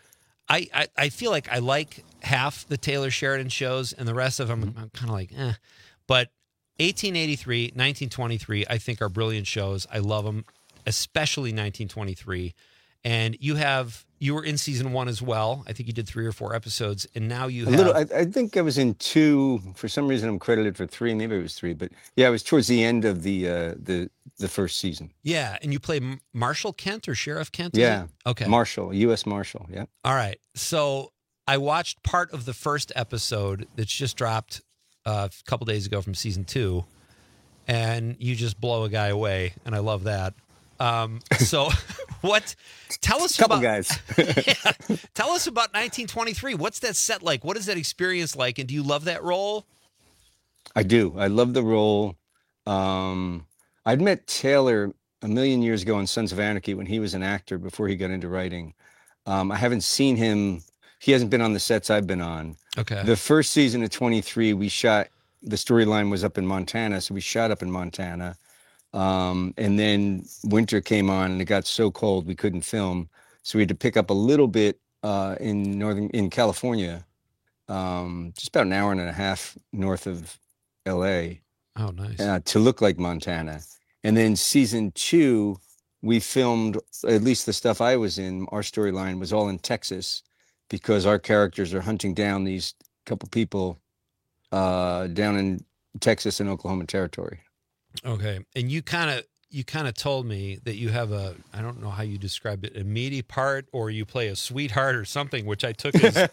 feel like I like half the Taylor Sheridan shows, and the rest of them I'm kind of like, eh. But 1883, 1923, I think are brilliant shows. I love them, especially 1923. And you were in season 1 as well. I think you did 3 or 4 episodes, and now you have I think I was in 2. For some reason, I'm credited for 3. Maybe it was 3, but yeah, I was towards the end of the first season. Yeah, and you play Marshall Kent or Sheriff Kent? Yeah. Okay. Marshall, U.S. Marshal. Yeah. All right. So I watched part of the first episode that's just dropped a couple days ago from season 2, and you just blow a guy away, and I love that. So tell us couple about guys. Tell us about 1923. What's that set like? What is that experience like? And do you love that role? I do. I love the role. I'd met Taylor a million years ago on Sons of Anarchy when he was an actor before he got into writing. I haven't seen him. He hasn't been on the sets I've been on. Okay. The first season of 23, we shot, the storyline was up in Montana. So we shot up in Montana. And then winter came on and it got so cold we couldn't film. So we had to pick up a little bit in California, just about an hour and a half north of LA. Oh, nice. To look like Montana. And then season 2, we filmed, at least the stuff I was in, our storyline was all in Texas because our characters are hunting down these couple people down in Texas and Oklahoma Territory. Okay. And you kind of told me that you have I don't know how you describe it, a meaty part, or you play a sweetheart or something, which I took as,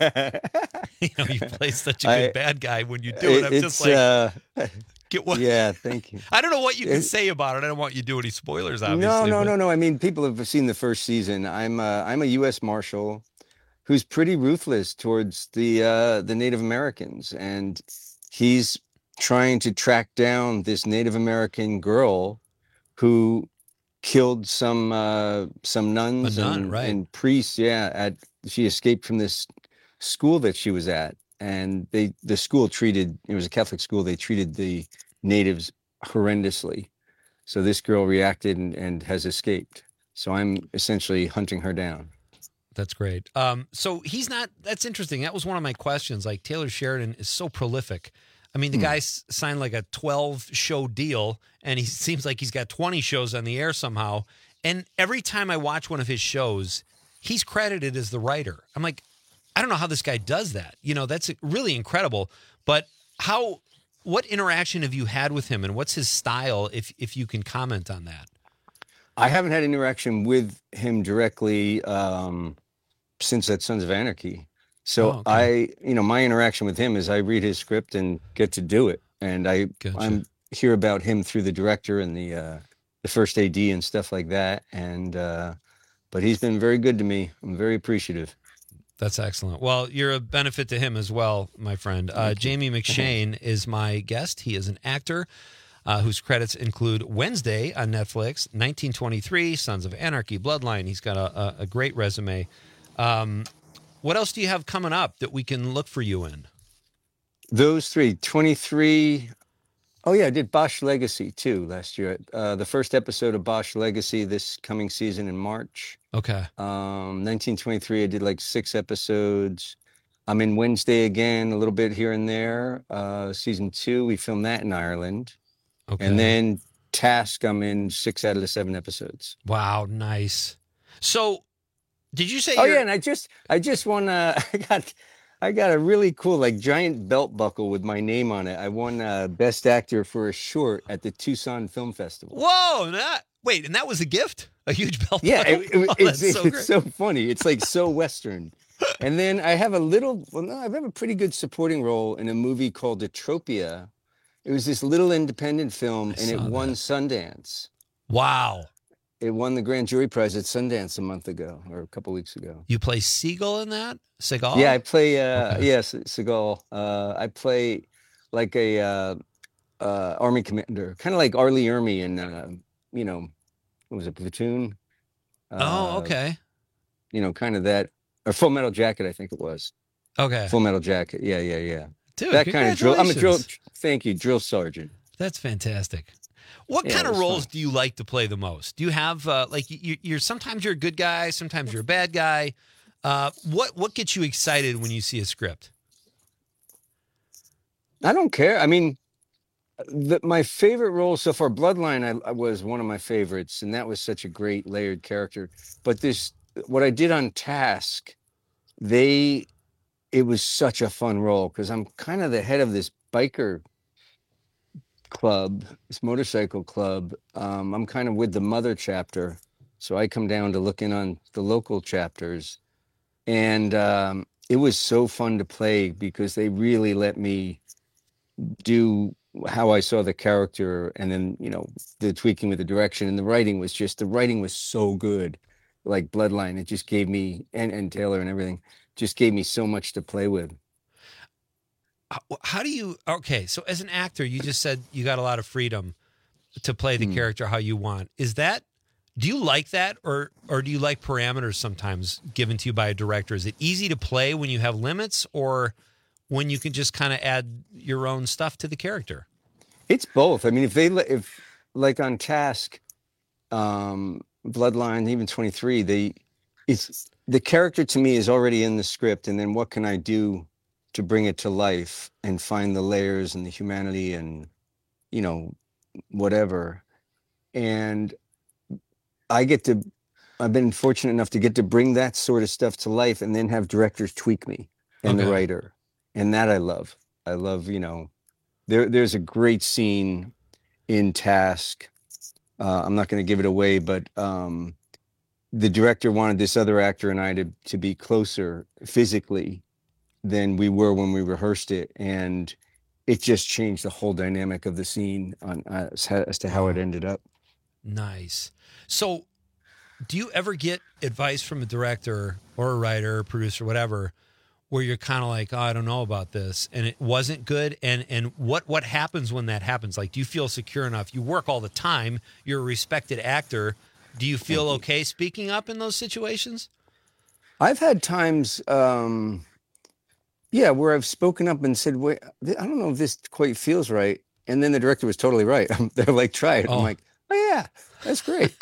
you play such a good bad guy when you do it. I'm just like, get what? Yeah, thank you. I don't know what you can say about it. I don't want you to do any spoilers, obviously. No. I mean, people have seen the first season. I'm a U.S. Marshal who's pretty ruthless towards the Native Americans, and he's trying to track down this Native American girl who killed some nuns and priests. Yeah, she escaped from this school that she was at, and the school it was a Catholic school. They treated the natives horrendously. So this girl reacted and has escaped. So I'm essentially hunting her down. That's great. So that's interesting. That was one of my questions. Like, Taylor Sheridan is so prolific. I mean, the guy signed like a 12-show deal, and he seems like he's got 20 shows on the air somehow. And every time I watch one of his shows, he's credited as the writer. I'm like, I don't know how this guy does that. That's really incredible. But what interaction have you had with him, and what's his style, if you can comment on that? I haven't had any him directly since that Sons of Anarchy. So my interaction with him is I read his script and get to do it. And I'm hear about him through the director and the first AD and stuff like that. And, but he's been very good to me. I'm very appreciative. That's excellent. Well, you're a benefit to him as well, my friend. Jamie McShane is my guest. He is an actor whose credits include Wednesday on Netflix, 1923, Sons of Anarchy, Bloodline. He's got a great resume. What else do you have coming up that we can look for you in? Those 3, 23. Oh, yeah, I did Bosch Legacy, too, last year. The first episode of Bosch Legacy this coming season in March. Okay. 1923, I did like 6 episodes. I'm in Wednesday again, a little bit here and there. Season 2, we filmed that in Ireland. Okay. And then Task, I'm in 6 out of the 7 episodes. Wow, nice. So, did you say? Oh yeah, and I just won. I got a really cool like giant belt buckle with my name on it. I won Best Actor for a short at the Tucson Film Festival. Whoa! And that was a gift? A huge belt buckle? Yeah, it's so funny. It's like so Western. And then I have I have a pretty good supporting role in a movie called Atropia. It was this little independent film, and it won Sundance. Wow. It won the Grand Jury Prize at Sundance a month ago or a couple weeks ago. You play Seagull in that? Seagal? Yeah, I play, yes, Seagal. I play like a Army commander, kind of like Arlie Ermy in, what was it, Platoon? Okay. You know, kind of that, or Full Metal Jacket, I think it was. Okay. Full Metal Jacket. Yeah. Dude, that kind of drill. I'm a drill. congratulations. Thank you, drill sergeant. That's fantastic. What Yeah, kind it of was roles fun. do you like to play the most? Do you have like you're sometimes you're a good guy, sometimes you're a bad guy. What gets you excited when you see a script? I don't care. I mean, my favorite role so far, Bloodline, I was one of my favorites, and that was such a great layered character. But what I did on Task, it was such a fun role because I'm kind of the head of this biker club, this motorcycle club. I'm kind of with the mother chapter, so I come down to look in on the local chapters, and it was so fun to play because they really let me do how I saw the character, and then, you know, the tweaking with the direction, and the writing was so good. Like Bloodline, it just gave me, and Taylor and everything, just gave me so much to play with. How do you, okay, so as an actor, you just said you got a lot of freedom to play the character how you want. Do you like that, or do you like parameters sometimes given to you by a director? Is it easy to play when you have limits, or when you can just kind of add your own stuff to the character? It's both. I mean, if like on Task, Bloodline, even 23, the character to me is already in the script, and then what can I do to bring it to life and find the layers and the humanity and, you know, whatever. And I've been fortunate enough to get to bring that sort of stuff to life and then have directors tweak me and the writer. And that I love. I love, you know, there's a great scene in Task. I'm not going to give it away, but the director wanted this other actor and I to be closer physically than we were when we rehearsed it. And it just changed the whole dynamic of the scene as to how it ended up. Nice. So do you ever get advice from a director or a writer, or producer, whatever, where you're kind of like, oh, I don't know about this, and it wasn't good? And what happens when that happens? Like, do you feel secure enough? You work all the time. You're a respected actor. Do you feel okay speaking up in those situations? I've had times, where I've spoken up and said, wait, I don't know if this quite feels right. And then the director was totally right. They're like, try it. I'm like, oh yeah, that's great.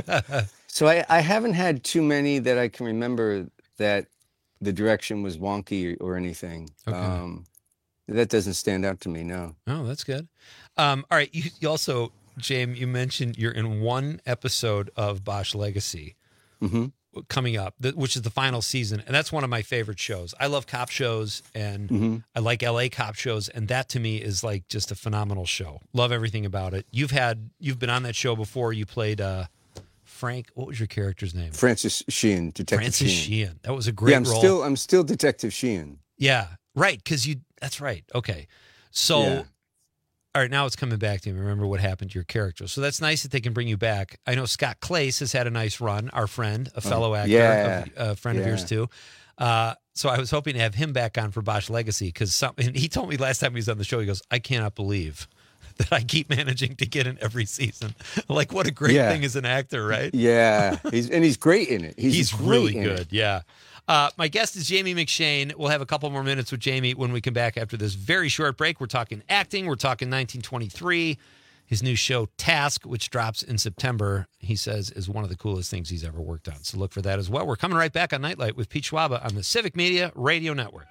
So I haven't had too many that I can remember that the direction was wonky or anything. Okay. That doesn't stand out to me, no. Oh, that's good. All right, you also, James, you mentioned you're in one episode of Bosch Legacy coming up, which is the final season, and that's one of my favorite shows. I love cop shows, and I like LA cop shows, and that to me is like just a phenomenal show. Love everything about it. You've been on that show before. You played Frank. What was your character's name? Francis Sheehan, Detective Francis Sheehan. Sheehan. That was a great role. I'm still Detective Sheehan. Yeah, right. Because that's right. Okay, so. All right, now it's coming back to me. Remember what happened to your character. So that's nice that they can bring you back. I know Scott Clace has had a nice run, our friend, a fellow actor, a friend of yours too. So I was hoping to have him back on for Bosch Legacy, because he told me last time he was on the show, he goes, I cannot believe that I keep managing to get in every season. Like, what a great thing as an actor, right? Yeah, he's great in it. He's really good, yeah. My guest is Jamie McShane. We'll have a couple more minutes with Jamie when we come back after this very short break. We're talking acting. We're talking 1923. His new show, Task, which drops in September, he says is one of the coolest things he's ever worked on. So look for that as well. We're coming right back on Nightlight with Pete Schwaba on the Civic Media Radio Network.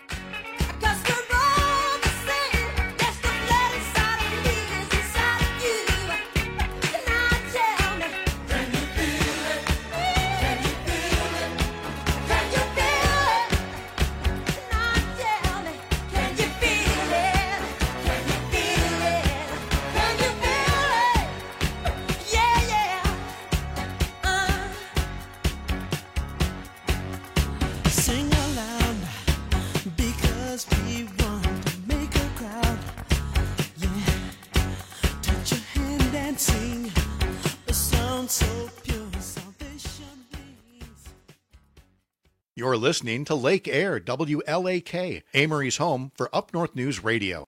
You're listening to Lake Air, WLAK, Amory's home for Up North News Radio.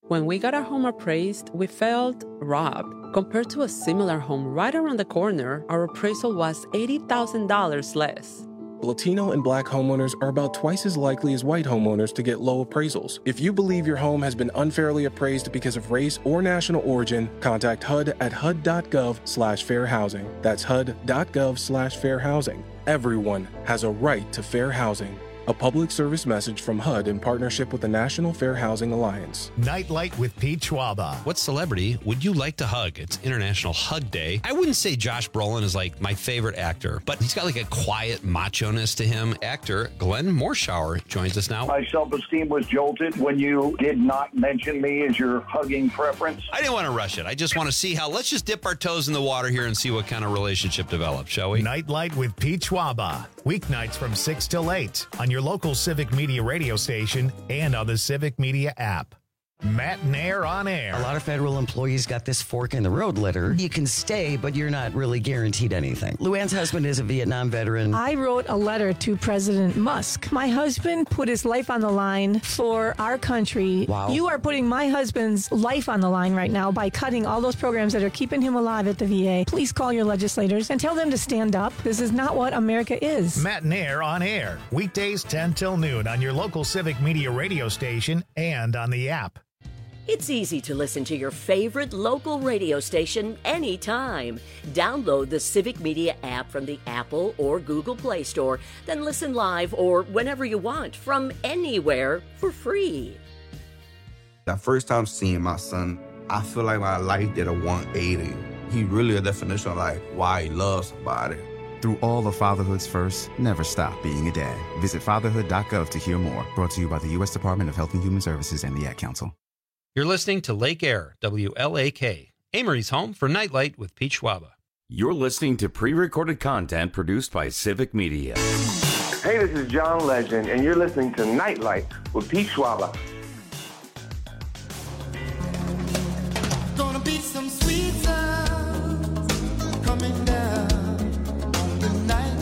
When we got our home appraised, we felt robbed. Compared to a similar home right around the corner, our appraisal was $80,000 less. Latino and Black homeowners are about twice as likely as white homeowners to get low appraisals. If you believe your home has been unfairly appraised because of race or national origin, contact HUD at HUD.gov/fair housing. That's HUD.gov/fair housing. Everyone has a right to fair housing. A public service message from HUD in partnership with the National Fair Housing Alliance. Nightlight with Pete Schwaba. What celebrity would you like to hug? It's International Hug Day. I wouldn't say Josh Brolin is like my favorite actor, but he's got like a quiet macho-ness to him. Actor Glenn Morshower joins us now. My self-esteem was jolted when you did not mention me as your hugging preference. I didn't want to rush it. I just want to see how, let's just dip our toes in the water here and see what kind of relationship develops, shall we? Nightlight with Pete Schwaba. Weeknights from 6 till 8 on your local Civic Media radio station and on the Civic Media app. Matt Nair on air. A lot of federal employees got this fork in the road letter. You can stay, but you're not really guaranteed anything. Luann's husband is a Vietnam veteran. I wrote a letter to President Musk. My husband put his life on the line for our country. Wow. You are putting my husband's life on the line right now by cutting all those programs that are keeping him alive at the VA. Please call your legislators and tell them to stand up. This is not what America is. Matt Nair on air. Weekdays 10 till noon on your local Civic Media radio station and on the app. It's easy to listen to your favorite local radio station anytime. Download the Civic Media app from the Apple or Google Play Store, then listen live or whenever you want from anywhere for free. The first time seeing my son, I feel like my life did a 180. He really a definition of like why he loves somebody. Through all of fatherhood's first, never stop being a dad. Visit fatherhood.gov to hear more. Brought to you by the U.S. Department of Health and Human Services and the Ad Council. You're listening to Lake Air, WLAK, Amory's home for Nightlight with Pete Schwaba. You're listening to pre-recorded content produced by Civic Media. Hey, this is John Legend, and you're listening to Nightlight with Pete Schwaba. Gonna be some sweet sounds coming down on the night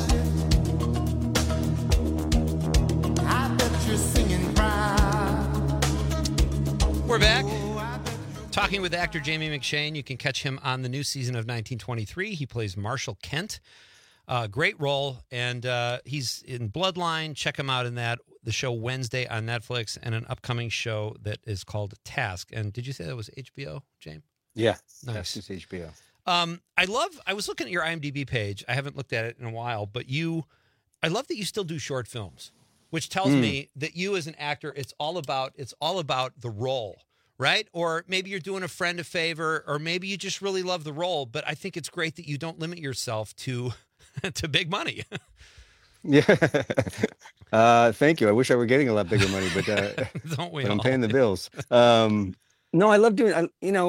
shift. I bet you're singing proud. We're back. Talking with actor Jamie McShane. You can catch him on the new season of 1923. He plays Marshall Kent. Great role, and he's in Bloodline. Check him out in that. The show Wednesday on Netflix, and an upcoming show that is called Task. And did you say that was HBO, James? Yeah, nice. It's HBO. I was looking at your IMDb page. I haven't looked at it in a while, but I love that you still do short films, which tells me that you as an actor, it's all about the role, right? Or maybe you're doing a friend a favor, or maybe you just really love the role. But I think it's great that you don't limit yourself to big money. Yeah. Thank you. I wish I were getting a lot bigger money, but don't we? But I'm paying the bills. No, I love doing.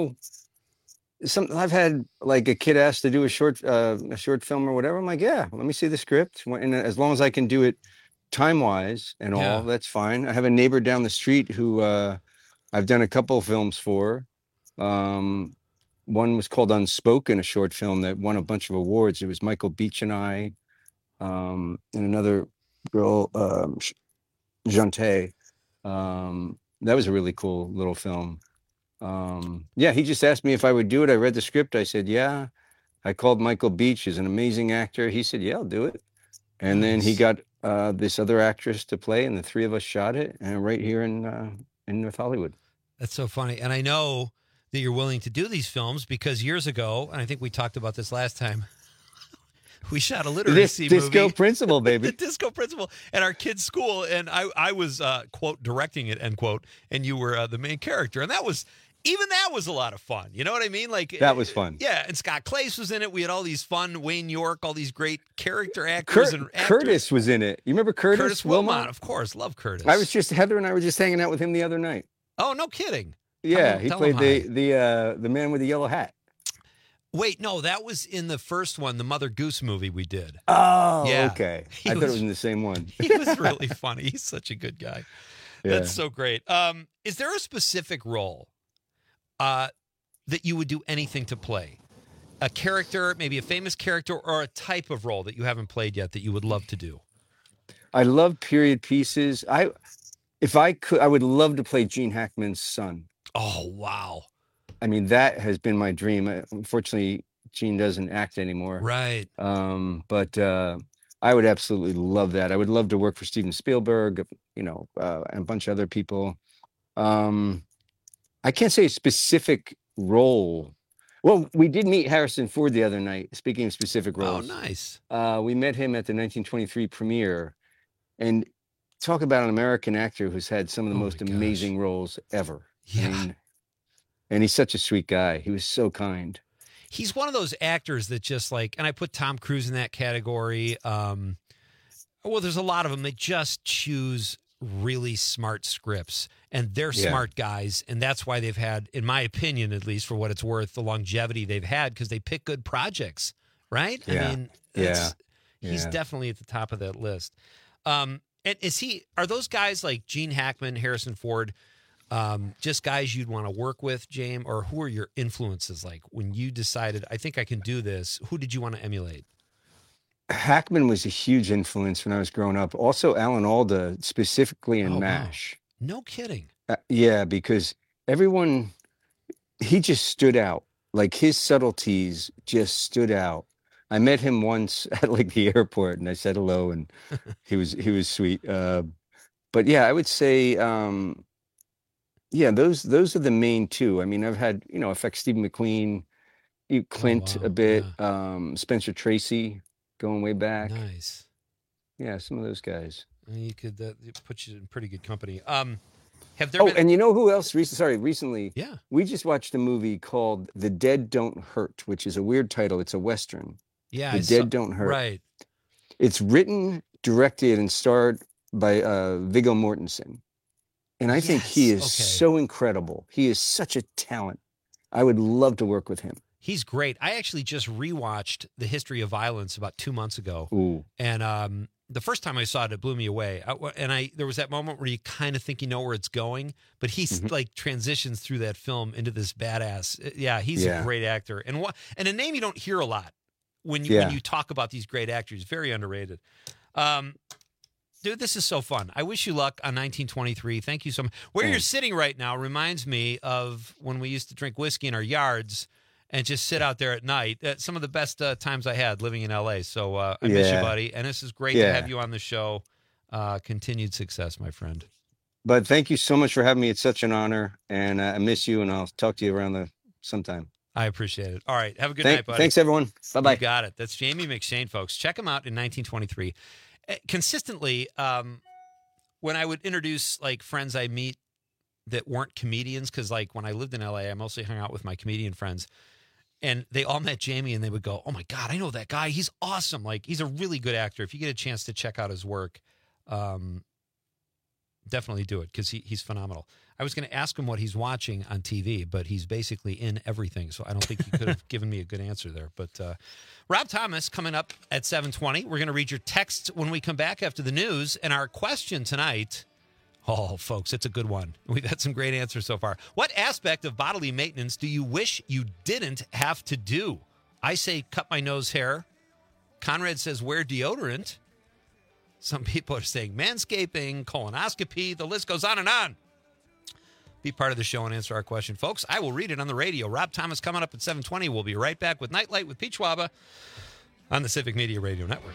I've had like a kid asked to do a short film or whatever. I'm like, yeah, let me see the script, and as long as I can do it time-wise and all, that's fine. I have a neighbor down the street who I've done a couple of films for. One was called Unspoken, a short film that won a bunch of awards. It was Michael Beach and I, and another girl, Jante. That was a really cool little film. He just asked me if I would do it. I read the script. I said, yeah. I called Michael Beach. He's an amazing actor. He said, yeah, I'll do it. And then he got this other actress to play, and the three of us shot it, and right here in North Hollywood. That's so funny. And I know that you're willing to do these films because years ago, and I think we talked about this last time, we shot a literacy movie. Disco Principal, baby. The Disco Principal at our kids' school, and I was, quote, directing it, end quote, and you were the main character. And that was a lot of fun. You know what I mean? Like that was fun. Yeah, and Scott Clace was in it. We had all these fun, Wayne York, all these great character actors and actors. Curtis was in it. You remember Curtis? Curtis Wilmot, of course. Love Curtis. Heather and I were just hanging out with him the other night. Oh, no kidding. Yeah, he played the man with the yellow hat. Wait, no, that was in the first one, the Mother Goose movie we did. Oh, yeah. Okay. I thought it was in the same one. He was really funny. He's such a good guy. Yeah. That's so great. Is there a specific role that you would do anything to play? A character, maybe a famous character, or a type of role that you haven't played yet that you would love to do? I love period pieces. If I could, I would love to play Gene Hackman's son. Oh, wow. I mean, that has been my dream. Unfortunately, Gene doesn't act anymore. Right. But I would absolutely love that. I would love to work for Steven Spielberg, and a bunch of other people. I can't say a specific role. Well, we did meet Harrison Ford the other night, speaking of specific roles. Oh, nice. We met him at the 1923 premiere, and talk about an American actor who's had some of the most amazing roles ever. Yeah. And he's such a sweet guy. He was so kind. He's one of those actors that just like, and I put Tom Cruise in that category. Well, there's a lot of them that just choose really smart scripts, and they're smart guys, and that's why they've had, in my opinion, at least for what it's worth, the longevity they've had, because they pick good projects, right? Yeah. I mean, he's definitely at the top of that list. And are those guys like Gene Hackman, Harrison Ford, just guys you'd want to work with, James, or who are your influences? Like when you decided, I think I can do this, who did you want to emulate? Hackman was a huge influence when I was growing up. Also, Alan Alda, specifically in MASH. Wow. No kidding. Yeah, because he just stood out. Like his subtleties just stood out. I met him once at like the airport, and I said hello, and he was sweet. But yeah, I would say, those are the main two. I mean, I've had affect Stephen McQueen, Clint a bit, Spencer Tracy. Going way back. Nice. Yeah, some of those guys. You could put you in pretty good company. Have there been... and you know who else? Recently, yeah, we just watched a movie called The Dead Don't Hurt, which is a weird title. It's a Western. Yeah, Dead Don't Hurt. Right. It's written, directed, and starred by Viggo Mortensen. And I think he is so incredible. He is such a talent. I would love to work with him. He's great. I actually just rewatched The History of Violence about 2 months ago. Ooh. And the first time I saw it, it blew me away. There was that moment where you kind of think you know where it's going, but he's like transitions through that film into this badass. Yeah, he's a great actor. And a name you don't hear a lot when you talk about these great actors. Very underrated. Dude, this is so fun. I wish you luck on 1923. Thank you so much. Where you're sitting right now reminds me of when we used to drink whiskey in our yards and just sit out there at night. Some of the best times I had living in L.A. So I miss you, buddy. And this is great to have you on the show. Continued success, my friend. But thank you so much for having me. It's such an honor. And I miss you, and I'll talk to you around sometime. I appreciate it. All right. Have a good night, buddy. Thanks, everyone. Bye-bye. You got it. That's Jamie McShane, folks. Check him out in 1923. Consistently, when I would introduce like friends I meet that weren't comedians, because like when I lived in LA, I mostly hung out with my comedian friends, and they all met Jamie, and they would go, "Oh my God, I know that guy. He's awesome. Like he's a really good actor. If you get a chance to check out his work, definitely do it because he's phenomenal." I was going to ask him what he's watching on TV, but he's basically in everything, so I don't think he could have given me a good answer there. But Rob Thomas coming up at 7:20. We're going to read your texts when we come back after the news. And our question tonight, oh, folks, it's a good one. We've had some great answers so far. What aspect of bodily maintenance do you wish you didn't have to do? I say cut my nose hair. Conrad says wear deodorant. Some people are saying manscaping, colonoscopy. The list goes on and on. Be part of the show and answer our question, folks. I will read it on the radio. Rob Thomas coming up at 7:20. We'll be right back with Nightlight with Pete Schwaba on the Civic Media Radio Network.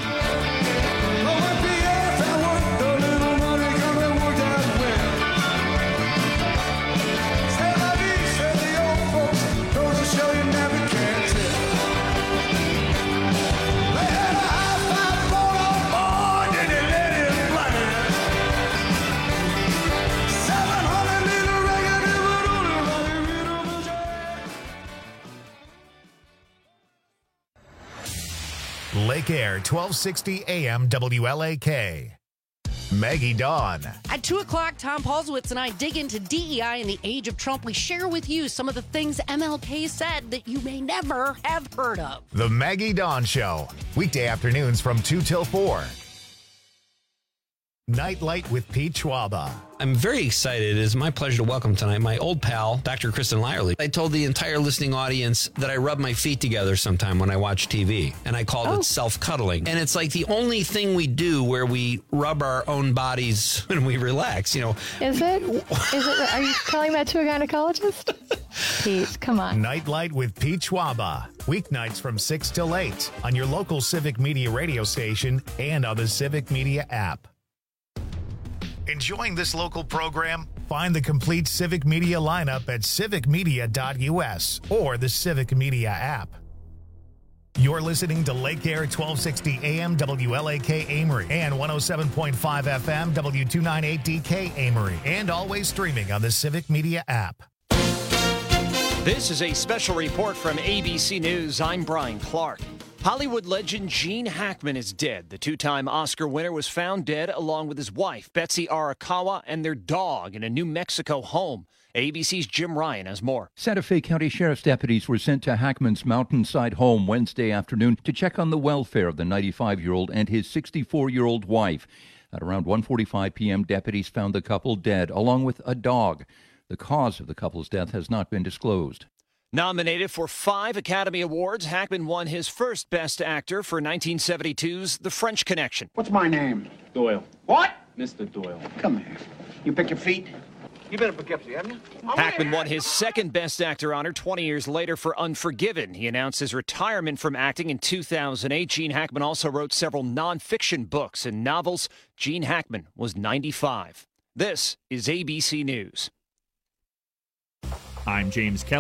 Lake Air, 1260 AM WLAK. Maggie Dawn. At 2 o'clock, Tom Paulsowitz and I dig into DEI in the age of Trump. We share with you some of the things MLK said that you may never have heard of. The Maggie Dawn Show. Weekday afternoons from 2 till 4. Nightlight with Pete Schwaba. I'm very excited. It is my pleasure to welcome tonight my old pal, Dr. Kristen Lyerly. I told the entire listening audience that I rub my feet together sometime when I watch TV, and I called it self-cuddling. And it's like the only thing we do where we rub our own bodies when we relax, you know. Is it? Are you telling that to a gynecologist? Pete, come on. Nightlight with Pete Schwaba. Weeknights from 6 till 8 on your local Civic Media radio station and on the Civic Media app. Enjoying this local program? Find the complete Civic Media lineup at civicmedia.us or the Civic Media app. You're listening to Lake Air 1260 AM WLAK Amory and 107.5 FM W298DK Amory, and always streaming on the Civic Media app. This is a special report from ABC News. I'm Brian Clark. Hollywood legend Gene Hackman is dead. The two-time Oscar winner was found dead along with his wife, Betsy Arakawa, and their dog in a New Mexico home. ABC's Jim Ryan has more. Santa Fe County Sheriff's deputies were sent to Hackman's mountainside home Wednesday afternoon to check on the welfare of the 95-year-old and his 64-year-old wife. At around 1:45 p.m., deputies found the couple dead, along with a dog. The cause of the couple's death has not been disclosed. Nominated for 5 Academy Awards, Hackman won his first Best Actor for 1972's The French Connection. What's my name? Doyle. What? Mr. Doyle. Come here. You pick your feet? You've been in Poughkeepsie, haven't you? Hackman won his second Best Actor honor 20 years later for Unforgiven. He announced his retirement from acting in 2008. Gene Hackman also wrote several nonfiction books and novels. Gene Hackman was 95. This is ABC News. I'm James Kelly.